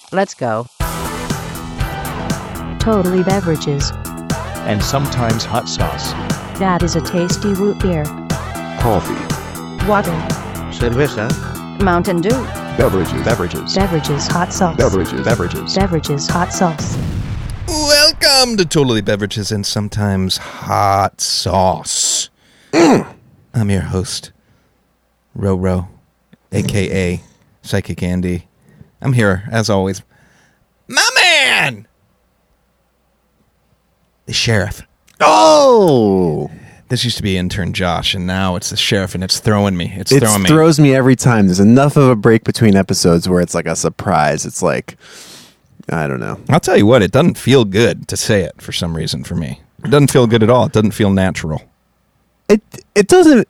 Let's go. Totally Beverages. And sometimes hot sauce. That is a tasty root beer. Coffee. Water. Cerveza. Mountain Dew. Beverages. Beverages hot sauce. Beverages. Hot sauce. Welcome to Totally Beverages and Sometimes Hot Sauce. I'm your host, Ro, a.k.a. Psychic Andy. I'm here, as always. My man! The sheriff. Oh! This used to be intern Josh, and now it's the sheriff, and it's throwing me. It throws me every time. There's enough of a break between episodes where it's like a surprise. It's like, I don't know. I'll tell you what, it doesn't feel good to say it for some reason for me. It doesn't feel good at all. It doesn't feel natural. It doesn't.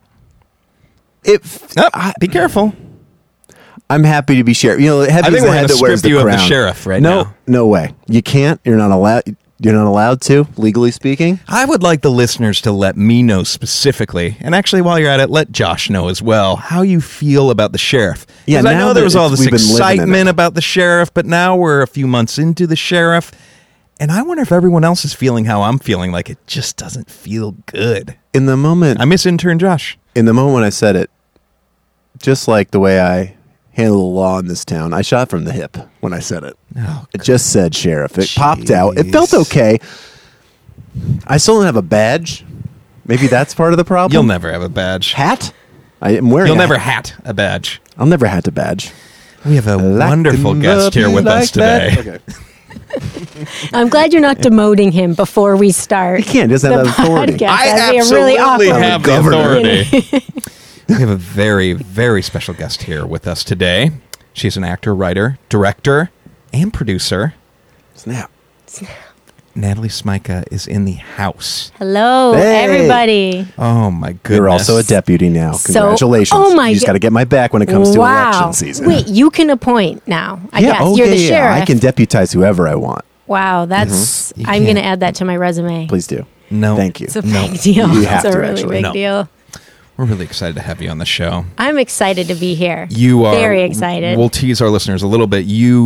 Be careful. I'm happy to be sheriff. You know, I think Heavy's we're the going head to that wears strip the you crown. of the sheriff now. No way. You can't. You're not allowed. You're not allowed to, legally speaking. I would like the listeners to let me know specifically, and actually while you're at it, let Josh know as well, how you feel about the sheriff. Yeah, Because I know there was all this we've been living in excitement it. about the sheriff, but now we're a few months into the sheriff, and I wonder if everyone else is feeling how I'm feeling, like it just doesn't feel good. In the moment, I miss intern Josh. in the moment when I said it, just like the way I handle the law in this town, I shot from the hip when I said it. Oh, It just said sheriff. It popped out. It felt okay. I still don't have a badge. Maybe that's part of the problem. You'll never have a badge. Hat? I am wearing. You'll a never hat. hat a badge. I'll never hat a badge. We have a wonderful guest here with us today. Okay. I'm glad you're not demoting him before we start. He can't. He doesn't have that authority. podcast. I That'd be a absolutely really awkward. have the Governor. authority. We have a very, very special guest here with us today. She's an actor, writer, director, and producer. Snap. Natalie Smyka is in the house. Hello, Hey. everybody. Oh, my goodness. You're also a deputy now. Congratulations. oh my You just go- got to get my back when it comes to election season. Wait, you can appoint now. I yeah, guess oh, you're yeah, the yeah. sheriff. I can deputize whoever I want. Wow, that's. You I'm can't. going to add that to my resume. Please do. No. Thank you. It's a No. big deal. You have It's a to, really actually. big No. deal. We're really excited to have you on the show. I'm excited to be here. You are very excited. We'll tease our listeners a little bit.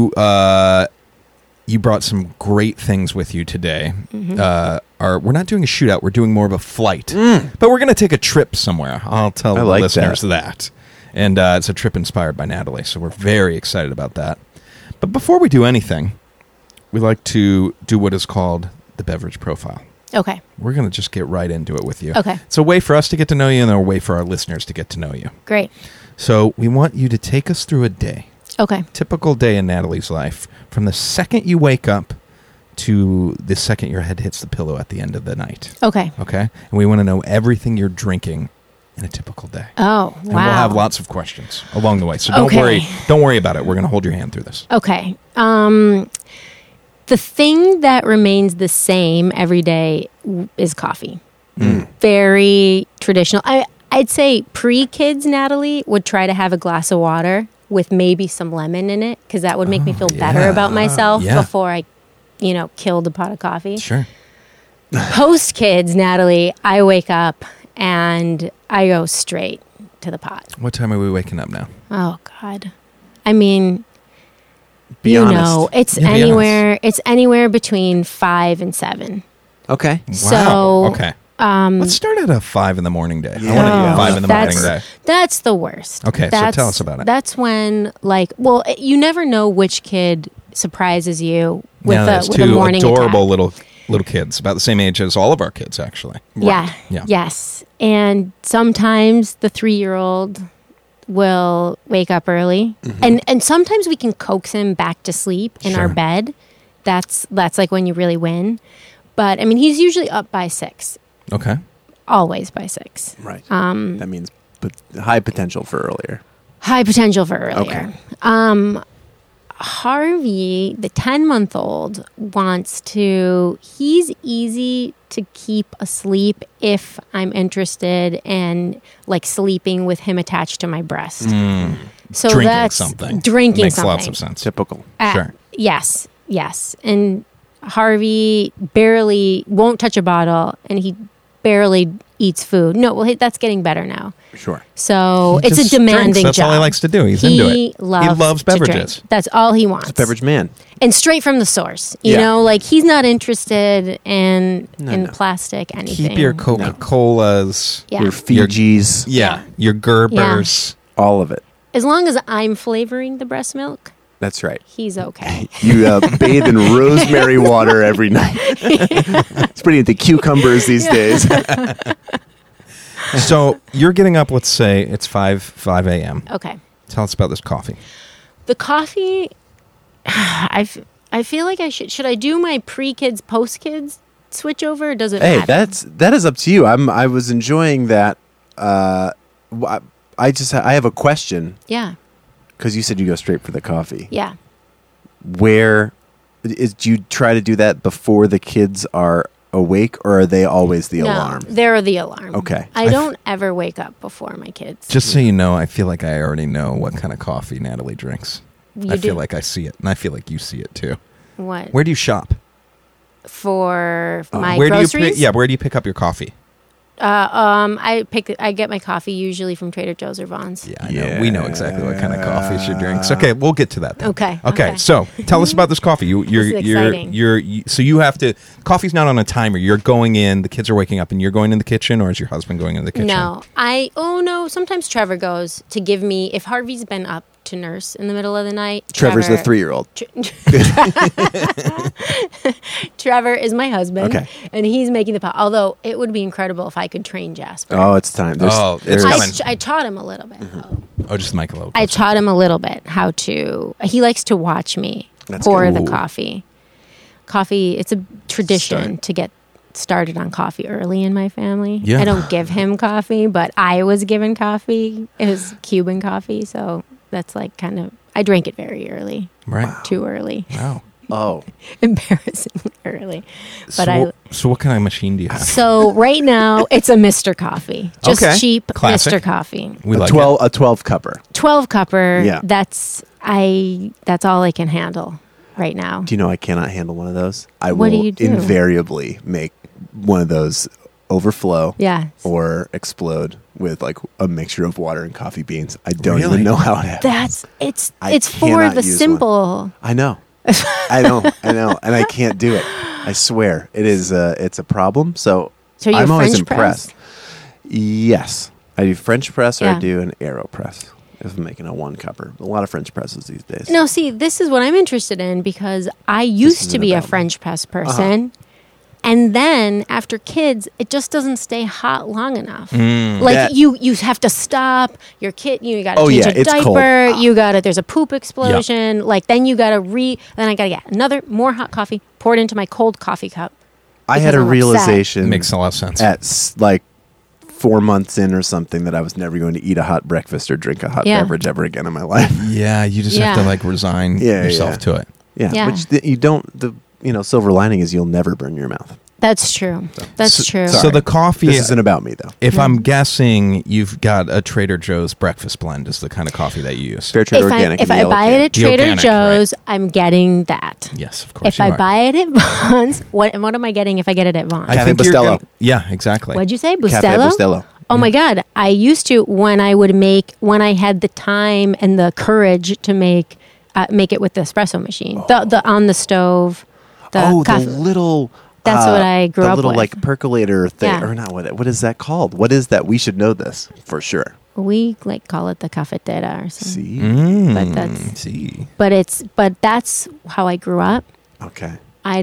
You brought some great things with you today. Mm-hmm. We're not doing a shootout. We're doing more of a flight. But we're going to take a trip somewhere. I'll tell I the like listeners that. that. And it's a trip inspired by Natalie, so we're very excited about that. But before we do anything, we like to do what is called the beverage profile. Okay. We're going to just get right into it with you. Okay. It's a way for us to get to know you and a way for our listeners to get to know you. Great. So we want you to take us through a day. Okay. Typical day in Natalie's life, from the second you wake up to the second your head hits the pillow at the end of the night. Okay. Okay? And we want to know everything you're drinking in a typical day. Oh, wow. And we'll have lots of questions along the way. So don't Okay. worry. Don't worry about it. We're going to hold your hand through this. Okay. The thing that remains the same every day is coffee. Very traditional. I'd say pre-kids, Natalie would try to have a glass of water with maybe some lemon in it because that would make me feel better about myself Yeah. before I, killed a pot of coffee. Sure. Post-kids, Natalie, I wake up and I go straight to the pot. What time are we waking up now? Oh, God. I mean... Be honest. It's Yeah, be anywhere. It's anywhere between 5 and 7. Okay. Wow. So, Okay. Let's start at a 5 in the morning day. I Yeah. want to do Oh, 5 in the morning day. That's the worst. Okay, so tell us about it. That's when, you never know which kid surprises you with Now, there's a two morning adorable attack. little kids, about the same age as all of our kids, actually. Yeah. Yeah. Yes. And sometimes the 3-year-old will wake up early, and sometimes we can coax him back to sleep in our Sure. bed. That's like when you really win. But I mean, he's usually up by 6. Okay. Always by 6. Right. That means high potential for earlier. High potential for earlier. Okay. Harvey, the 10-month-old, he's easy to keep asleep if I'm interested in sleeping with him attached to my breast. So Drinking that's something. drinking Makes something. lots of sense. Typical. Sure. Yes. And Harvey barely won't touch a bottle, and he barely eats food. No, well, that's getting better now. Sure. So He it's a just demanding drinks. That's job. all he likes to do. He's into it. He loves to drink. beverages. That's all he wants. Beverage man. And straight from the source. You Yeah. know, like he's not interested in no. plastic anything. Keep your Coca-Colas. Yeah. Your Fijis. Yeah. Your Gerbers. All of it. As long as I'm flavoring the breast milk, That's right. he's okay. You bathe in rosemary water every night. It's pretty into cucumbers these days. So you're getting up, let's say it's 5 a.m. Okay. Tell us about this coffee. The coffee, I feel like I should I do my pre-kids, post-kids switch over? Or does it Hey, matter? that is up to you. I was enjoying that. I have a question Yeah. because you said you go straight for the coffee. Yeah. Do you try to do that before the kids are awake, or are they always the alarm? They're the alarm. Okay. I don't ever wake up before my kids. Just so you know, I feel like I already know what kind of coffee Natalie drinks. You I feel do. like I see it, and I feel like you see it too. What? Where do you shop? For my where groceries? do you where do you pick up your coffee? I get my coffee usually from Trader Joe's or Vaughn's. Yeah, I know. We know exactly what kind of coffee she drinks. Okay, we'll get to that then. Okay. So tell us about this coffee. This is exciting. So you have to. Coffee's not on a timer. You're going in. The kids are waking up, and you're going in the kitchen, or is your husband going in the kitchen? No, sometimes Trevor goes to give me, if Harvey's been up to nurse in the middle of the night. Trevor's the 3-year-old. Trevor is my husband. Okay. And he's making the pot. Although it would be incredible if I could train Jasper. Oh, it's time. It's coming. I taught him a little bit. Oh, just Michael. Oak. I taught him a little bit how to. He likes to watch me That's pour good. the Ooh. coffee. Coffee. It's a tradition to get started on coffee early in my family. Yeah. I don't give him coffee, but I was given coffee. It was Cuban coffee, so that's like kind of. I drank it very early, Right. too early, Wow. Oh, embarrassingly early. But So what kind of machine do you have? So right now it's a Mr. Coffee, just Okay. cheap Classic. Mr. Coffee. We a like 12 cupper. 12 cupper. Yeah. That's all I can handle right now. Do you know I cannot handle one of those? I What do will you do? invariably make one of those overflow Yeah. or explode with like a mixture of water and coffee beans. I don't Really? even know how it happens. It's for cannot the use simple. I know. I know, and I can't do it. I swear, it's a problem. So So you I'm always French press? impressed. Yes, I do French press or I Yeah. do an AeroPress. If I'm making a 1-cupper, a lot of French presses these days. No, see, this is what I'm interested in because I used to isn't be a about me. French press person. And then after kids, it just doesn't stay hot long enough. Like That- you have to stop your kid. You got to Oh, change yeah, a it's cold. diaper. You got to. There's a poop explosion. Like then you got to Then I got to get more hot coffee. Pour it into my cold coffee cup. I had because a I'm upset. realization Makes a lot of sense. at like 4 months in or something that I was never going to eat a hot breakfast or drink a hot Yeah. beverage ever again in my life. Yeah, you just have to Yeah. like resign Yeah, yourself yeah. to it. Yeah, Yeah. which you don't. The silver lining is you'll never burn your mouth. That's true. That's true. So the coffee. This isn't about me though. If I'm guessing, you've got a Trader Joe's breakfast blend is the kind of coffee that you use. Fair trade organic. if in the I yellow buy can. it at The Trader organic, Joe's, I'm getting that. Yes, of course. If you I are. buy it at Vaughn's, what am I getting if I get it at Vaughn's? I Cafe think you're Bustelo. gonna- yeah, exactly. What'd you say? Cafe Bustelo? Bustelo. Oh my God. I used to, when I had the time and the courage to make it with the espresso machine, the on the stove, the coffee. little. That's what I grew the up little with. like percolator thing, Yeah. or not? What is that called? What is that? We should know this for sure. We like call it the cafetera or something. See, But that's, See. but that's how I grew up. okay.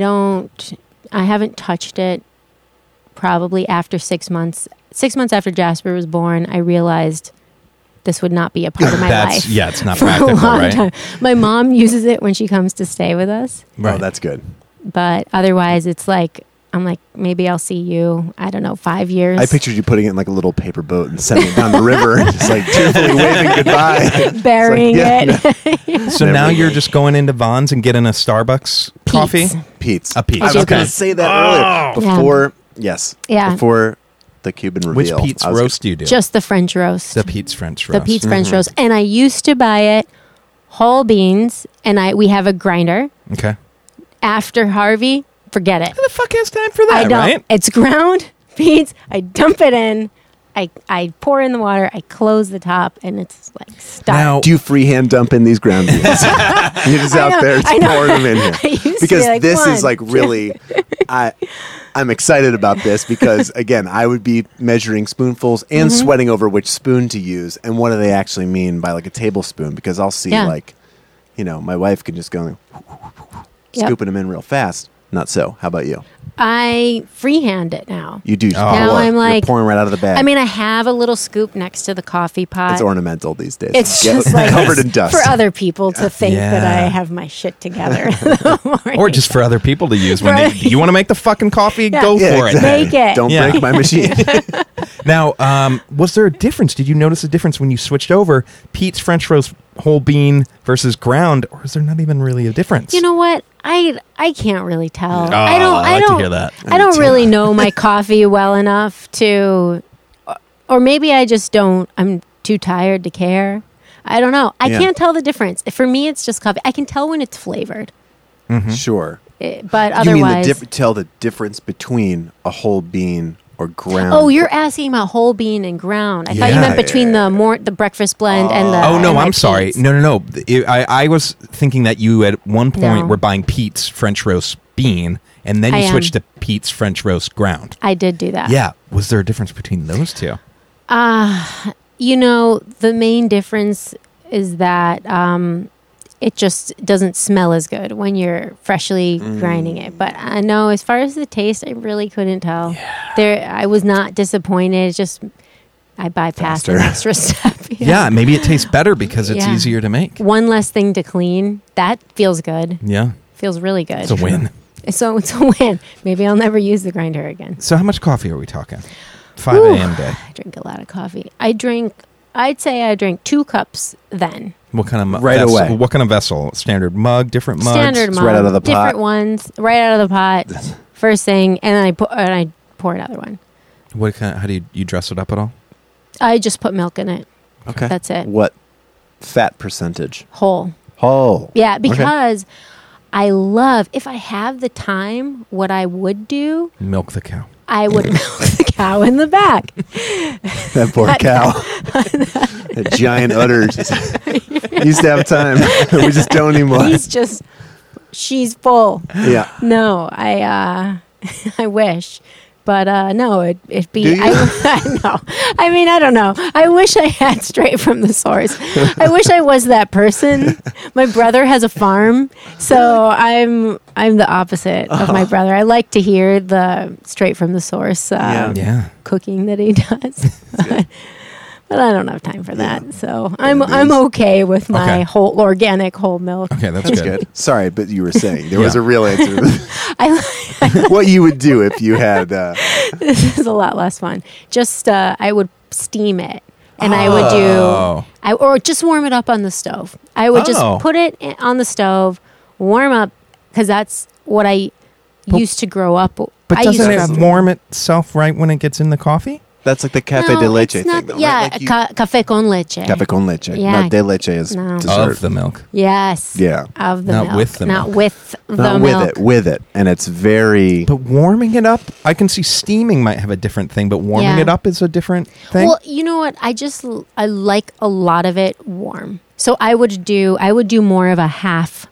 I haven't touched it probably after 6 months. 6 months after Jasper was born, I realized this would not be a part of my life. Yeah, it's not for practical, a long right? time. My mom uses it when she comes to stay with us, Oh, that's good. but otherwise it's like, I'm like, maybe I'll see you, I don't know, 5 years. I pictured you putting it in like a little paper boat and sending it down the river, and just like tearfully waving goodbye. burying It's like, it. So now you're just going into Vaughn's and getting a Starbucks coffee? Pete's. Pete's. A Pete's, I was okay. going to say that earlier. Before, yes. Yeah. Before the Cuban Which reveal. Pete's I was roast do you do? Just the French roast. the Pete's French The roast. Pete's French roast. And I used to buy it whole beans, and we have a grinder. Okay. After Harvey, forget it. Who the fuck has time for that, I don't. right? It's ground Pete's. I dump it in. I pour in the water. I close the top, and it's like stuck. Now, Do you freehand dump in these ground beans? You're just out there I know. pouring them in here. I used to Because be like, this is "One, like really, I'm excited about this because again, I would be measuring spoonfuls and Mm-hmm. sweating over which spoon to use and what do they actually mean by like a tablespoon? Because I'll see Yeah. like, my wife can just go Yep. scooping them in real fast. Not so. How about you? I freehand it now. You do. Just Oh. Now pour. I'm You're like- pouring right out of the bag. I mean, I have a little scoop next to the coffee pot. it's ornamental these days. It's Get just like covered in dust. for other people to think that I Yeah. have my shit together. in the morning. or just for other people to use when Right. you want to make the fucking coffee, Yeah. go Yeah, for it. exactly. Make it. Don't Yeah. break my machine. Now, was there a difference? Did you notice a difference when you switched over Pete's French roast whole bean versus ground, or is there not even really a difference? You know what? I can't really tell. Oh, I don't. I like to hear that. I don't really know my coffee well enough to, or maybe I just don't. I'm too tired to care. I don't know. I Yeah. can't tell the difference. For me, it's just coffee. I can tell when it's flavored, Sure. but You mean otherwise. tell the difference between a whole bean or ground? Oh, you're asking about whole bean and ground. I thought you Yeah. meant between the breakfast blend and the. Oh no, and my I'm sorry. Pete's. No. I was thinking that you at one point No. were buying Pete's French roast bean, and then I you am. switched to Pete's French roast ground. I did do that. Yeah, was there a difference between those two? The main difference is that it just doesn't smell as good when you're freshly grinding it. But I know as far as the taste, I really couldn't tell. I was not disappointed. It's just I bypassed an extra step. Yeah, maybe it tastes better because it's Yeah. easier to make. One less thing to clean. That feels good. Yeah, Feels really good. it's a win. So it's a win. Maybe I'll never use the grinder again. So how much coffee are we talking? 5 Whew. a.m. day. I drink a lot of coffee. I'd say I drank 2 cups then. What kind of Right vessel? away. What kind of vessel? Standard mug, different mugs. Standard It's mug. right out of the pot. Different ones. Right out of the pot. First thing. And then I pour another one. What kind? How do you dress it up at all? I just put milk in it. Okay. That's it. What fat percentage? Whole. Oh. Yeah, because I love, if I have the time, what I would do, Milk the cow. I would milk the cow in the back. That poor cow. That giant udder. He used to have time. We just don't anymore. She's full. Yeah. No, I wish. But no, it'd be. Do you? I know. I mean, I don't know. I wish I had straight from the source. I wish I was that person. My brother has a farm, so I'm the opposite of my brother. I like to hear the straight from the source Yeah. cooking that he does. But I don't have time for that, so I'm okay with my Okay. organic whole milk. Okay, that's, That's good. good. Sorry, but you were saying there was Yeah. a real answer. I What you would do if you had. This is a lot less fun. Just I would steam it, and I would Oh. or just warm it up on the stove. I would Oh. just put it on the stove, warm up, because that's what I used to grow up. But I used doesn't to grow it up- warm itself right when it gets in the coffee? That's like the cafe No, de leche it's thing, not- though, yeah, right? Like you- café con leche. cafe con leche. Yeah. Not de leche is No. dessert. Of the milk. Yes. Yeah. Of the Not milk. with the Not milk. with the Not milk. with it. And it's very. But warming it up, I can see steaming might have a different thing, but warming Yeah. it up is a different thing. Well, you know what? I like a lot of it warm. So I would do more of a half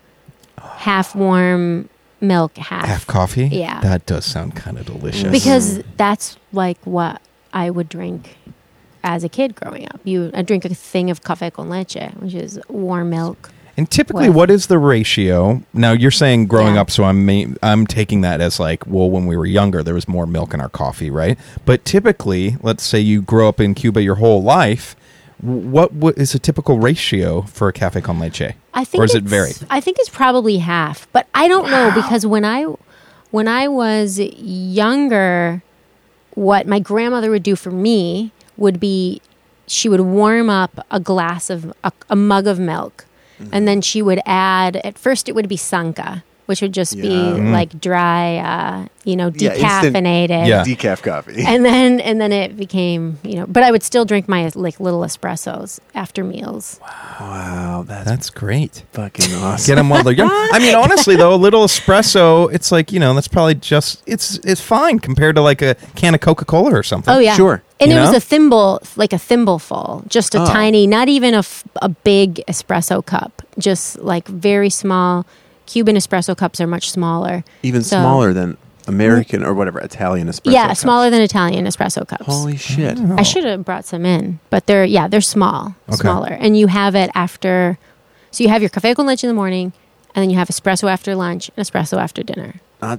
warm milk, Half coffee? Yeah. That does sound kind of delicious. because that's like what I would drink as a kid growing up. I drink a thing of café con leche, which is warm milk. And typically, What? what is the ratio? Now, you're saying growing Yeah. up, so I'm taking that as like, well, when we were younger, there was more milk in our coffee, right? But typically, let's say you grow up in Cuba your whole life, what is a typical ratio for a café con leche? I think Or does it it's- vary? I think it's probably half, but I don't know because when I was younger, what my grandmother would do for me would be she would warm up a glass of a mug of milk, and then she would add. At first, it would be sanka, which would just be Yeah. like dry, instant- decaffeinated. Yeah. Decaf coffee. And then it became, but I would still drink my like little espressos after meals. Wow, That's great. fucking awesome. Get them while they're young. I mean, honestly, though, a little espresso, it's like, that's probably just, it's fine compared to like a can of Coca-Cola or something. Oh yeah, Sure. And You it was know? a thimble, like a thimbleful, just a Oh. tiny, not even a big espresso cup, just like very small. Cuban espresso cups are much smaller. Even So- smaller than American or whatever Italian espresso. Yeah, cups. smaller than Italian espresso cups. Holy shit! I should have brought some in, but they're small, Okay. smaller, and you have it after. So you have your café con leche in the morning, and then you have espresso after lunch and espresso after dinner.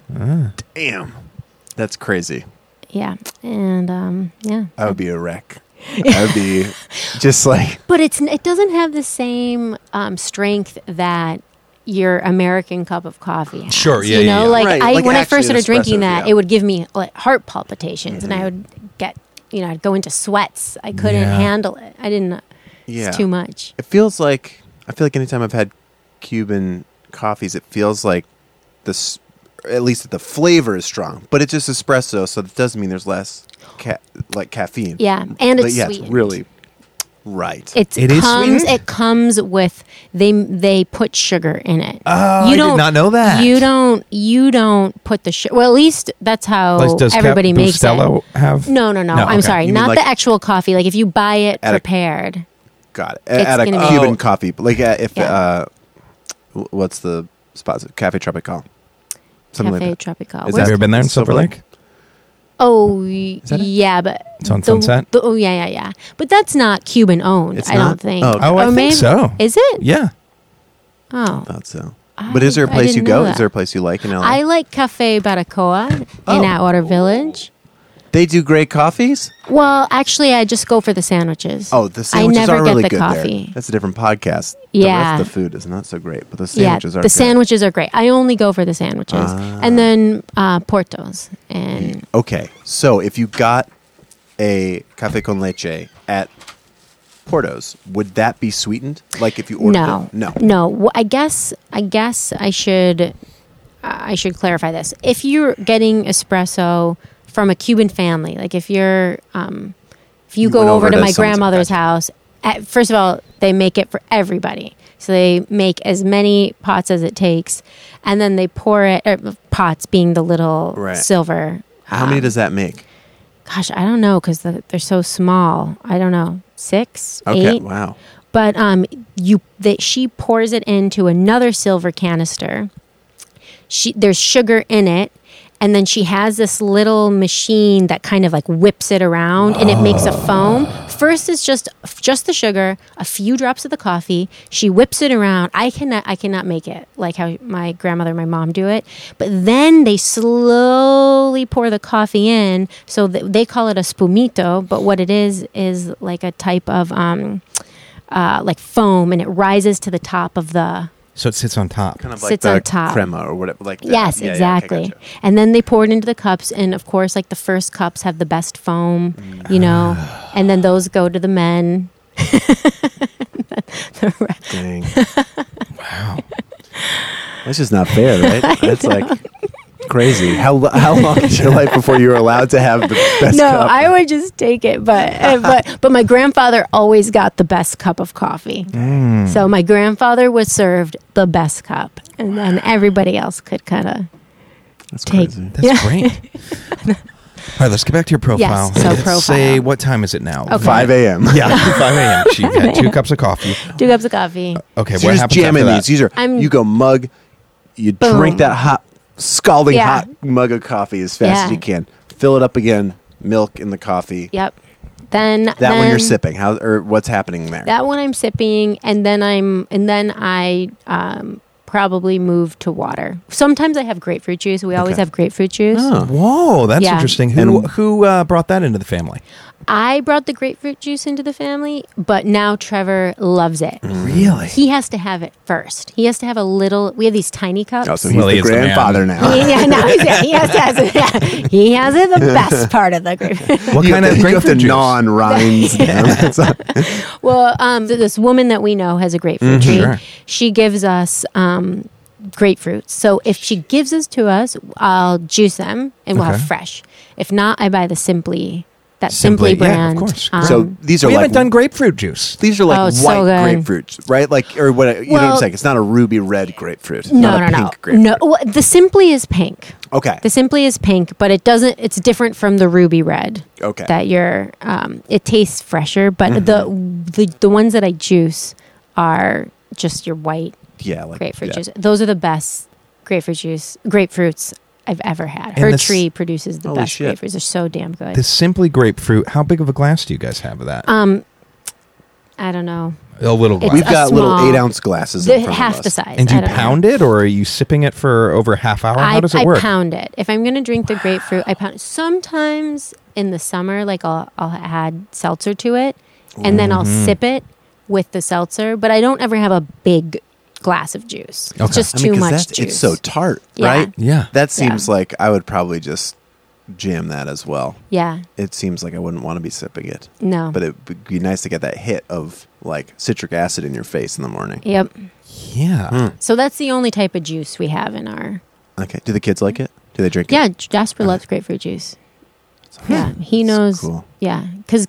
Damn, that's crazy. Yeah, and yeah. I would be a wreck. I would be just like But it doesn't have the same strength that your American cup of coffee has. Sure, yeah, You yeah, know, yeah. like Right, I like when I actually first started an drinking espresso, that, yeah. it would give me like heart palpitations, and I would get, I'd go into sweats. I couldn't Yeah. handle it. I didn't. yeah. It's too much. It feels like I feel like anytime I've had Cuban coffees, it feels like this. At least the flavor is strong, but it's just espresso, so that doesn't mean there's less caffeine. Yeah, and But it's yeah, sweetened. it's really right. It is sweetened? It comes with they put sugar in it. Oh, I did not know that. You don't put the sugar. Well, at least that's how Like, does everybody makes Bustelo it. have? No. No, I'm okay. sorry, You mean not like- the actual coffee. Like if you buy it At a- prepared. Got it. It's At a gonna be- Cuban Oh. coffee, like if Yeah. what's the spot? Cafe Tropical. Something Cafe like that. Tropical. Is Have you ever been there in Silver Silver Lake? Lake? Oh, that it? yeah, but It's on Sunset? Oh, yeah. But that's not Cuban owned. It's I not? don't think. Oh, okay. Oh, I Or think maybe- so. Is it? Yeah. Oh, Thought so. But is there a I place you didn't go? know Is there a that. place you like in LA? I like Cafe Baracoa Oh. in Atwater Village. They do great coffees. Well, actually, I just go for the sandwiches. Oh, the sandwiches I never are get really the good coffee. there. That's a different podcast. Yeah. The rest of the food is not so great, but the sandwiches yeah, are the good. sandwiches are great. I only go for the sandwiches, Ah. and then Portos. And Okay, so if you got a cafe con leche at Porto's, would that be sweetened? Like if you ordered them? no. Well, I guess I should clarify this. If you're getting espresso from a Cuban family, like if you're if you go went over over to to my someone's- grandmother's gotcha. house, first of all, they make it for everybody. So they make as many pots as it takes, and then they pour it. Pots being the little Right. silver. How many does that make? Gosh, I don't know because they're so small. I don't know, 6, Okay, 8. wow. But she pours it into another silver canister. There's sugar in it, and then she has this little machine that kind of like whips it around, and it makes a foam. First, it's just the sugar, a few drops of the coffee. She whips it around. I cannot make it like how my grandmother and my mom do it. But then they slowly pour the coffee in. So they call it a spumito, but what it is like a type of like foam, and it rises to the top of the. So it sits on top. Kind of like Sits the on top. crema or whatever. Like that. Yes, Yeah, yeah, okay, exactly. gotcha. And then they pour it into the cups, and of course, like the first cups have the best foam, and then those go to the men. Dang. Wow. That's just not fair, right? That's like crazy. How long is your life before you were allowed to have the best No, cup? I would just take it, but my grandfather always got the best cup of coffee. So my grandfather was served the best cup, and then everybody else could kind of That's take. crazy. That's great. All right, let's get back to your profile. Yes, so Let's profile. say, what time is it now? Okay. 5 a.m. Yeah, 5 a.m. She had 2 cups of coffee. 2 cups of coffee. Okay, So what you're just happens jamming after that? these. You go mug, you Boom. drink that hot, scalding Yeah. hot mug of coffee as fast as Yeah. you can. Fill it up again, milk in the coffee. Yep. Then That one you're sipping. What's happening there? That one I'm sipping, and then I probably move to water. Sometimes I have grapefruit juice. We always Okay. have grapefruit juice. Oh. Oh. Whoa, that's Yeah. interesting. And- Who brought that into the family? I brought the grapefruit juice into the family, but now Trevor loves it. Really? He has to have it first. He has to have a little. We have these tiny cups. Oh, so he's Well, he the is the man. grandfather now. Yeah, no, he has it. Yeah. He has it the best part of the grapefruit. What You kind have of to- you have grapefruit to juice? gnaw on rinds. Well, this woman that we know has a grapefruit tree. sure. She gives us grapefruits. So if she gives us to us, I'll juice them and we'll Okay. have fresh. If not, I buy the Simply yeah, brand. of course. So these are We like haven't done grapefruit juice. these are like Oh, white it's so good. grapefruits, right? Like or what you know what I'm Well- saying? It's not a ruby red grapefruit. It's No, not a no, pink no, grapefruit. no. Well, the Simply is pink. Okay. The Simply is pink, but it doesn't. It's different from the ruby red. Okay. That you're. It tastes fresher, but the ones that I juice are just your white Yeah, like grapefruit yeah. juice. Those are the best grapefruits I've ever had. And Her this- tree produces the Holy best shit. grapefruits. They're so damn good. The Simply grapefruit. How big of a glass do you guys have of that? I don't know. A little it's glass. We've a got little small- 8-ounce glasses in front Half of us. the size. And do I you don't know. pound it, or are you sipping it for over a half hour? How does it work? I pound it. If I'm going to drink the grapefruit, I pound it. Sometimes in the summer, like I'll add seltzer to it, and then I'll Mm-hmm. sip it with the seltzer. But I don't ever have a big glass of juice. Okay. It's just I mean, too 'cause much that's, juice. it's so tart, Yeah. right? Yeah. That seems like I would probably just jam that as well. Yeah. It seems like I wouldn't want to be sipping it. No. But it would be nice to get that hit of like citric acid in your face in the morning. Yep. Yeah. So that's the only type of juice we have in our. Okay. Do the kids like it? Do they drink Yeah, it? Jasper loves grapefruit juice. Yeah, he knows. cool. Yeah, because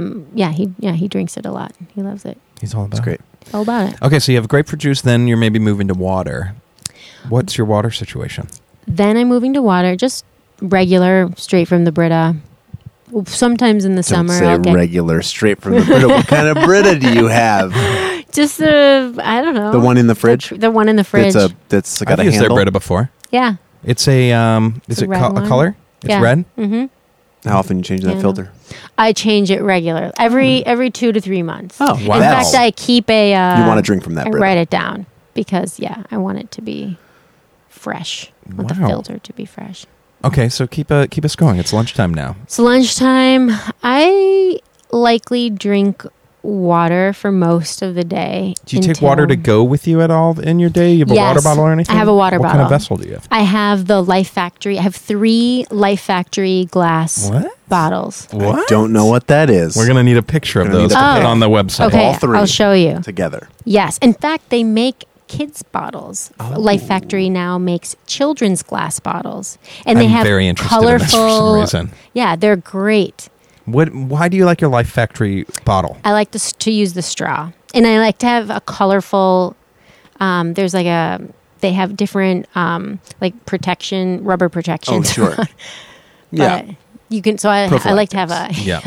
he drinks it a lot. He loves it. He's all about That's great. it. It's all about it. Okay, so you have grapefruit juice, then you're maybe moving to water. What's your water situation? Then I'm moving to water, just regular, straight from the Brita. Sometimes in the Don't summer, say I'll get regular, straight from the Brita. What kind of Brita do you have? just the I don't know The one in the fridge? The one in the fridge. That's got I've a used handle. their Brita before. Yeah. It's a is a it red a one. color? It's Yeah. red. Mm-hmm. How often you change that Yeah. filter? I change it regularly, every 2 to 3 months. Oh, wow. In fact, I keep a. You want to drink from that I Brita? write it down because I want it to be fresh. I want the Wow. filter to be fresh. Okay, so keep us going. It's lunchtime now. So lunchtime, I likely drink water for most of the day. Do you take water to go with you at all in your day? You have a Yes, water bottle or anything? I have a water what kind of bottle. vessel do you have? I have the Life Factory. I have 3 Life Factory glass What? bottles. I don't know what that is. We're gonna need a picture of Gonna need those a to put picture. on the website. Okay, all 3 I'll show you. together. Yes. In fact, they make kids bottles. Oh. Life Factory now makes children's glass bottles. And they I'm have very interested in colorful this for some reason. Yeah, they're great. Why do you like your Life Factory bottle? I like to use the straw. And I like to have a colorful there's like they have different like rubber protection. Oh, sure. Yeah. You can I like to have a Yeah.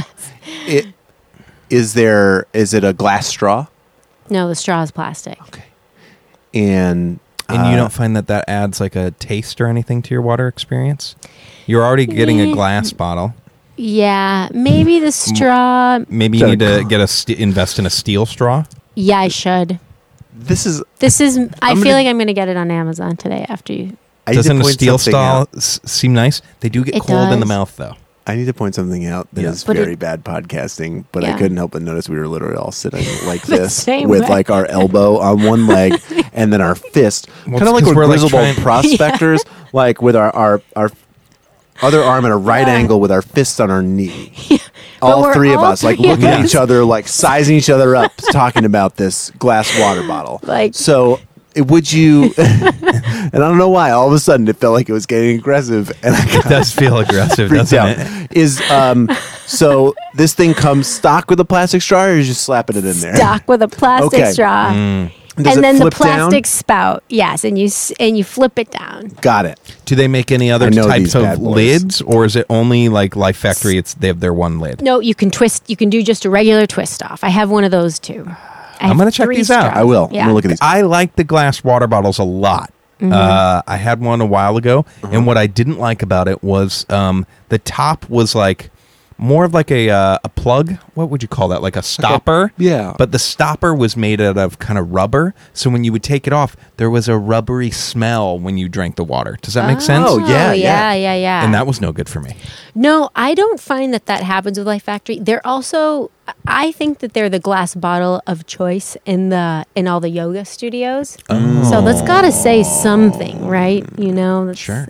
Is it a glass straw? No, the straw is plastic. Okay. And And you don't find that adds like a taste or anything to your water experience? You're already getting a glass bottle. Yeah, maybe the straw. Maybe you need to invest in a steel straw. Yeah, I should. this is I gonna- feel like I'm going to get it on Amazon today after you. I need to Doesn't a point steel something straw out. seem nice? They do get It cold in the does. mouth, though. I need to point something out that Yeah. is But very bad podcasting, but I Yeah. couldn't help but notice we were literally all sitting like The this same with way. like our elbow on one leg and then our fist, Well, kind of it's like 'cause we're we're, like, Grizzled trying- prospectors, like with our other arm at a right angle with our fists on our knee. But All we're 3 of all us, like 3 of looking at us. each other, like sizing each other up, talking about this glass water bottle. Like- so. Would you? And I don't know why. All of a sudden, it felt like it was getting aggressive, and I It does feel aggressive, freaked doesn't out. it? So this thing comes stock with a plastic straw, or you just slapping it in there? Stock with a plastic Okay. straw. Does And it then the flip down? plastic spout. Yes, and you flip it down. Got it. Do they make any other I know types these bad of boys. lids, or is it only like Life Factory? They have their one lid. No, you can twist. You can do just a regular twist off. I have one of those too. I'm gonna check these out. I will. I'm Yeah. gonna look at these. I like the glass water bottles a lot. I had one a while ago, and what I didn't like about it was the top was like more of like a plug. What would you call that? Like a stopper. Yeah. But the stopper was made out of kind of rubber, so when you would take it off, there was a rubbery smell when you drank the water. Does that make sense? Oh, yeah, yeah. And that was no good for me. No, I don't find that happens with Life Factory. They're also, I think that they're the glass bottle of choice in all the yoga studios. So that's got to say something, right? You know, that's, Sure.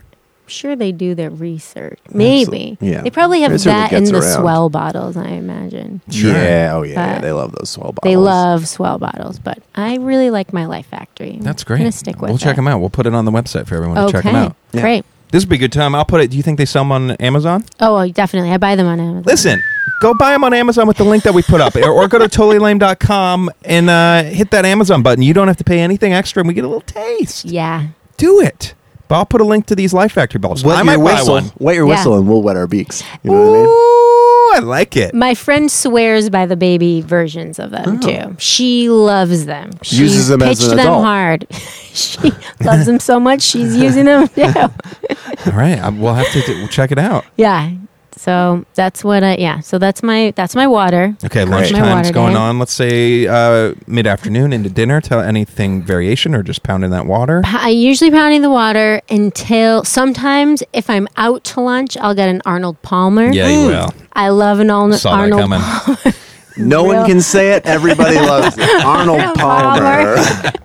sure they do their research. Maybe. Yeah. They probably have It certainly that in gets the around. swell bottles, I imagine. Yeah. Oh, yeah. But They love those swell bottles. They love swell bottles, but I really like my Life Factory. That's I'm great. gonna stick with We'll check it. them out. We'll put it on the website for everyone to Okay. check them out. Yeah. Great. This would be a good time. I'll put it. Do you think they sell them on Amazon? Oh, definitely. I buy them on Amazon. Listen, go buy them on Amazon with the link that we put up, or go to totallylame.com and hit that Amazon button. You don't have to pay anything extra, and we get a little taste. Yeah. Do it. But I'll put a link to these Life Factory bottles. I Wet might your buy whistle. one. Wet your Yeah. whistle and we'll wet our beaks. You know what I mean? Ooh, I like it. My friend swears by the baby versions of them too. She loves them. She Uses them as pitched an them adult. hard. She loves them so much she's using them too. All right, we'll have to we'll check it out. Yeah. So that's what So that's my water. Okay, That's my lunchtime's water going day. on. Let's say mid-afternoon into dinner. Tell anything variation or just pounding that water. I usually pounding the water until sometimes if I'm out to lunch, I'll get an Arnold Palmer. Yeah, you will. I love an Arnold Saw that Arnold coming. Palmer. No one Real- can say it. Everybody loves it. Arnold Palmer.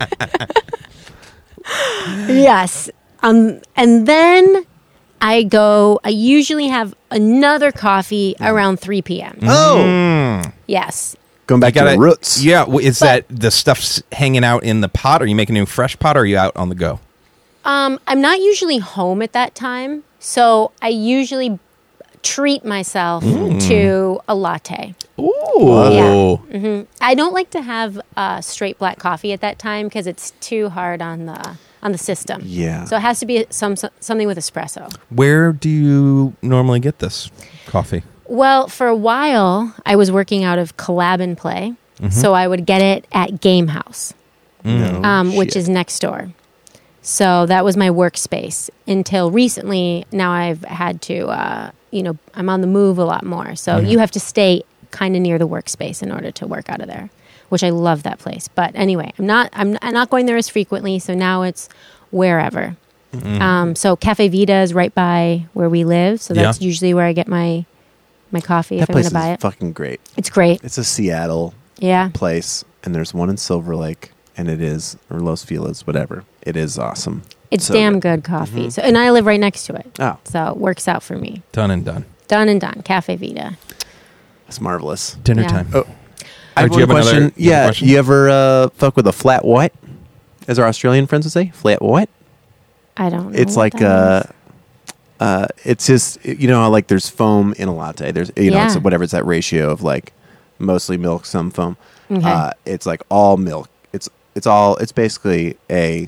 Yes. And then I usually have another coffee around 3 p.m. Oh. Yes. Going back to Gotta- the roots. Yeah, is that the stuff's hanging out in the pot? Are you making a new fresh pot, or are you out on the go? I'm not usually home at that time, so I usually treat myself to a latte. Ooh. Yeah. I don't like to have straight black coffee at that time because it's too hard on the system. Yeah. So it has to be something with espresso. Where do you normally get this coffee? Well, for a while, I was working out of Collab and Play, so I would get it at Game House, which is next door. So that was my workspace until recently. Now I've had to, I'm on the move a lot more. So you have to stay kind of near the workspace in order to work out of there, which I love that place. But anyway, I'm not going there as frequently. So now it's wherever. So Cafe Vita is right by where we live. So that's usually where I get my coffee That if I'm going place to buy is it. fucking great. It's great. It's a Seattle Yeah. place, and there's one in Silver Lake, and it is, or Los Feliz, whatever. It is awesome. It's So damn good coffee. So, and I live right next to it. Oh, So it works out for me. Done and done. Done and done. Cafe Vita. it's marvelous. Dinner Yeah. time. Oh, I Or have do you one have another- question. you have a Yeah, question? you ever fuck with a flat white? As our Australian friends would say, flat white. I don't know. It's what like that is. it's just how like there's foam in a latte. There's it's Yeah. whatever it's that ratio of like mostly milk, some foam. Okay. It's like all milk. It's basically a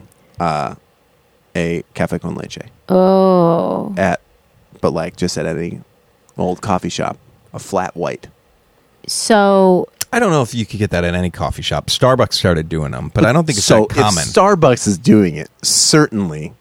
cafe con leche Oh. but like just at any old coffee shop, a flat white. So I don't know if you could get that at any coffee shop. Starbucks started doing them, but I don't think it's So that common. if Starbucks is doing it, certainly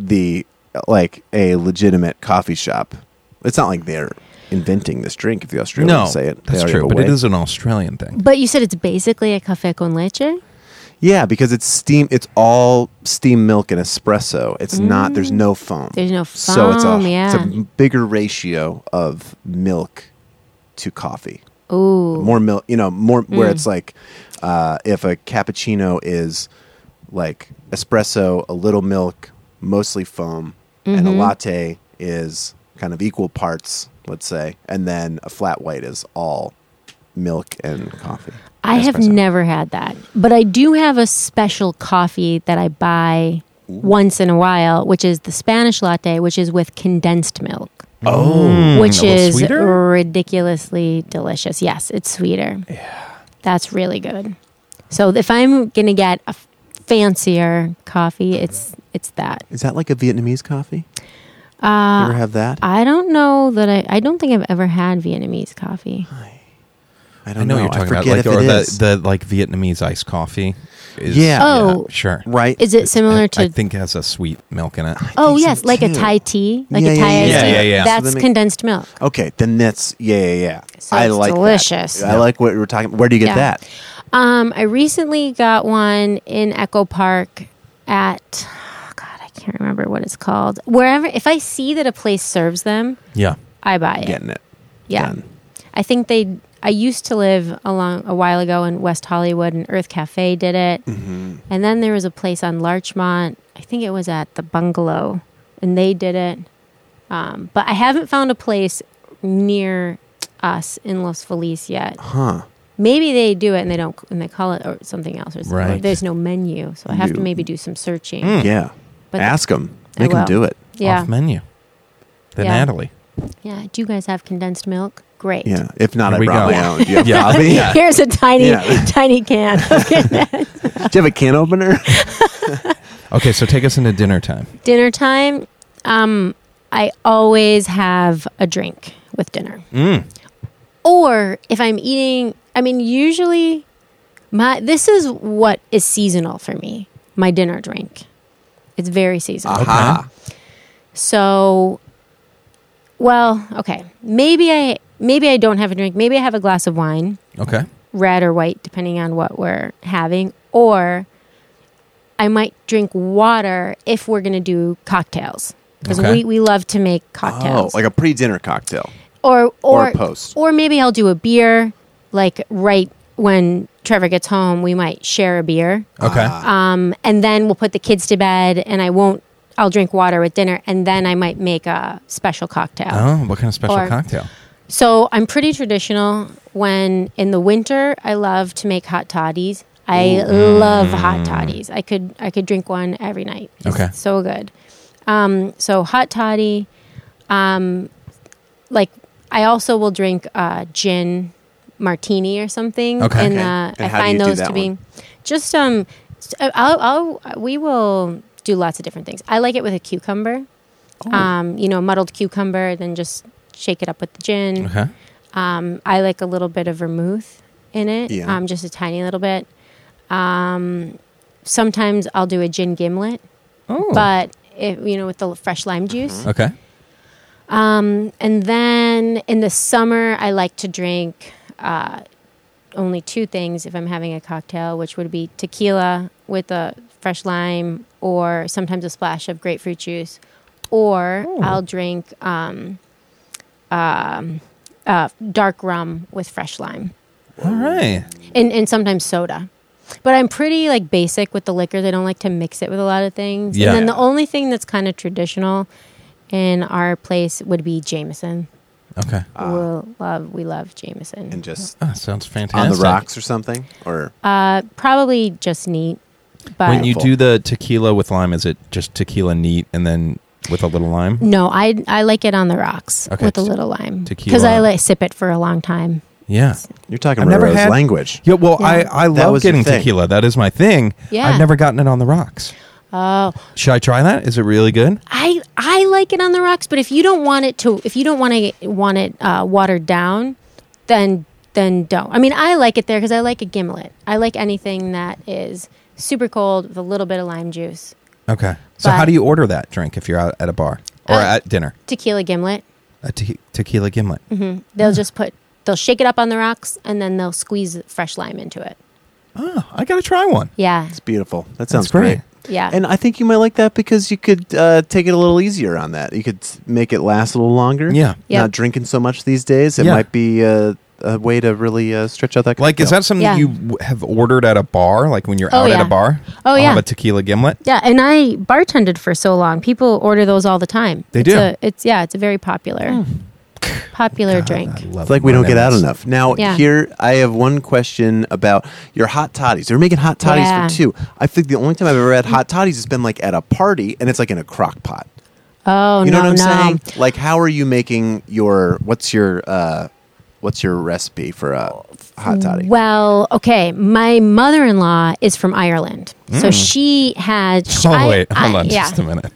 like a legitimate coffee shop. It's not like they're inventing this drink. If the Australians No, say it, they that's already true, have a but it way. is an Australian thing. but you said it's basically a cafe con leche? Yeah, because it's steam. It's all steam milk and espresso. It's not. There's no foam. There's no So it's foam, yeah. it's a bigger ratio of milk to coffee. Ooh. More milk. More where it's like if a cappuccino is like espresso, a little milk, mostly foam, and a latte is kind of equal parts, let's say, and then a flat white is all milk and coffee. I have Espresso. never had that. But I do have a special coffee that I buy once in a while, which is the Spanish latte, which is with condensed milk. Oh, Which a little is sweeter? ridiculously delicious. Yes, it's sweeter. Yeah. That's really good. So if I'm going to get a fancier coffee, it's that. is that like a Vietnamese coffee? You Uh, ever have that? I don't know that I don't think I've ever had Vietnamese coffee. I I don't know know. what you're talking about, forget like if or it the is. the like Vietnamese iced coffee. Is, Yeah. Oh. sure. right. Is it similar to? I think it has a sweet milk in it. Oh think so yes, like a too. Thai tea, like Yeah, a yeah, Thai yeah, iced yeah. tea. Yeah, yeah. That's So then condensed milk. Okay, then that's yeah. So I it's like delicious. That. I like what we were talking. Where do you get Yeah. that? I recently got one in Echo Park at. Oh God, I can't remember what it's called. Wherever, if I see that a place serves them, Yeah. I buy it. Getting it. Yeah. Done. I think I used to live a while ago in West Hollywood, and Earth Cafe did it. Mm-hmm. And then there was a place on Larchmont. I think it was at the Bungalow, and they did it. But I haven't found a place near us in Los Feliz yet. Huh. Maybe they do it and they call it or something else. Or Right. or there's no menu, so I have to maybe do some searching. Yeah. But Ask them. I Make them will. do it. Yeah, Off menu. The Yeah. Natalie. yeah. Do you guys have condensed milk? Great. Yeah. If not, Here I we brought go. my own. Do you have Yeah. coffee? Yeah. Here's a tiny, Yeah. tiny can. Okay. Do you have a can opener? Okay, so take us into dinner time. Dinner time. I always have a drink with dinner. Or if I'm eating, I mean, usually this is what is seasonal for me, my dinner drink. It's very seasonal. Aha. So, well, okay. Maybe I don't have a drink. Maybe I have a glass of wine, Okay. red or white, depending on what we're having. Or I might drink water if we're going to do cocktails. Because Okay. we love to make Oh, cocktails. like a pre-dinner cocktail. or post. Or maybe I'll do a beer, like right when Trevor gets home, we might share a beer. Okay. And then we'll put the kids to bed and I'll drink water with dinner and then I might make a special cocktail. Oh, what kind of special Or- cocktail? So I'm pretty traditional. When in the winter, I love to make hot toddies. I love hot toddies. I could drink one every night. It's Okay. so good. So hot toddy. Like I also will drink gin martini or something. Okay. And Okay. I And how do you find do those that to be one? just we will do lots of different things. I like it with a cucumber. Muddled cucumber, then just shake it up with the gin. Okay. I like a little bit of vermouth in it, Yeah. just a tiny little bit. Sometimes I'll do a gin gimlet, Oh. but with the fresh lime juice. Okay. And then in the summer, I like to drink only two things if I'm having a cocktail, which would be tequila with a fresh lime, or sometimes a splash of grapefruit juice, or I'll drink dark rum with fresh lime, All right. and sometimes soda. But I'm pretty like basic with the liquors. I don't like to mix it with a lot of things. Yeah. And then the only thing that's kind of traditional in our place would be Jameson. Okay. We love Jameson. And just Oh, sounds fantastic. on the rocks or something? Or Probably just neat. But When you do the tequila with lime, is it just tequila neat and then with a little lime? no, I like it on the rocks Okay, with a little lime tequila. because I sip it for a long time. Yeah. you're talking I've about never Rose had- language. Yeah, well, Yeah. I love was your getting thing. tequila. That is my thing. Yeah. I've never gotten it on the rocks. Oh, Should I try that? Is it really good? I like it on the rocks, but if you don't want it watered down, then don't. I mean, I like it there because I like a gimlet. I like anything that is super cold with a little bit of lime juice. Okay. So But- how do you order that drink if you're out at a bar or at dinner? Tequila gimlet. A tequila gimlet. They'll shake it up on the rocks and then they'll squeeze fresh lime into it. Oh, I got to try one. Yeah, It's beautiful. That sounds great. great. yeah. And I think you might like that because you could take it a little easier on that. You could make it last a little longer. Yeah. Yep. Not drinking so much these days. It Yeah. might be a way to really stretch out that Like, is cocktail. that something Yeah. you have ordered at a bar? Like when you're Oh, out at yeah. a bar? Oh, I'll yeah. have a tequila gimlet. Yeah, and I bartended for so long. People order those all the time. They It's do? It's a very popular drink. I love It's like we don't get out lemons. enough. Now, Yeah. here, I have one question about your hot toddies. You're making hot toddies Yeah. for two. I think the only time I've ever had hot toddies has been like at a party, and it's like in a crock pot. Oh, You know no, what I'm no. saying? Like, how are you making what's your recipe for a hot toddy? Well, okay. My mother-in-law is from Ireland, so she had. Wait, hold on yeah. just a minute.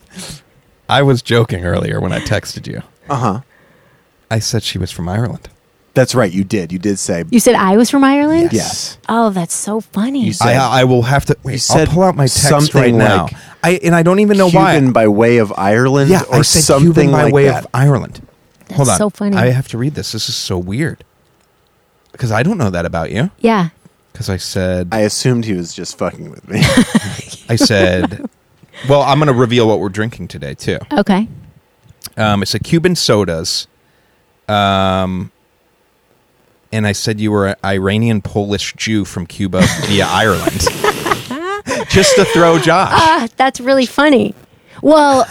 I was joking earlier when I texted you. Uh-huh. I said she was from Ireland. That's right. You did. You did say You said I was from Ireland. yes. Oh, that's so funny. You said I will have to wait. said I'll pull out my text something right now. like I don't even know Cuban why. by way of Ireland Yeah, or I said something Cuban by like way that. of Ireland. Hold on. so funny. I have to read this. This is so weird. Because I don't know that about you. Yeah. Because I said I assumed he was just fucking with me. I said well, I'm going to reveal what we're drinking today too. Okay. It's a Cuban sodas. And I said you were an Iranian Polish Jew from Cuba via Ireland. Just to throw Josh. That's really funny. Well,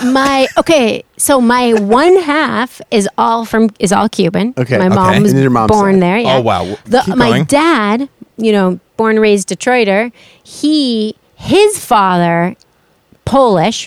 so my one half is all Cuban. Okay. My Okay. mom's And your mom's born side. there. Yeah. Oh, wow. Keep My going. dad, born and raised Detroiter. His father, Polish,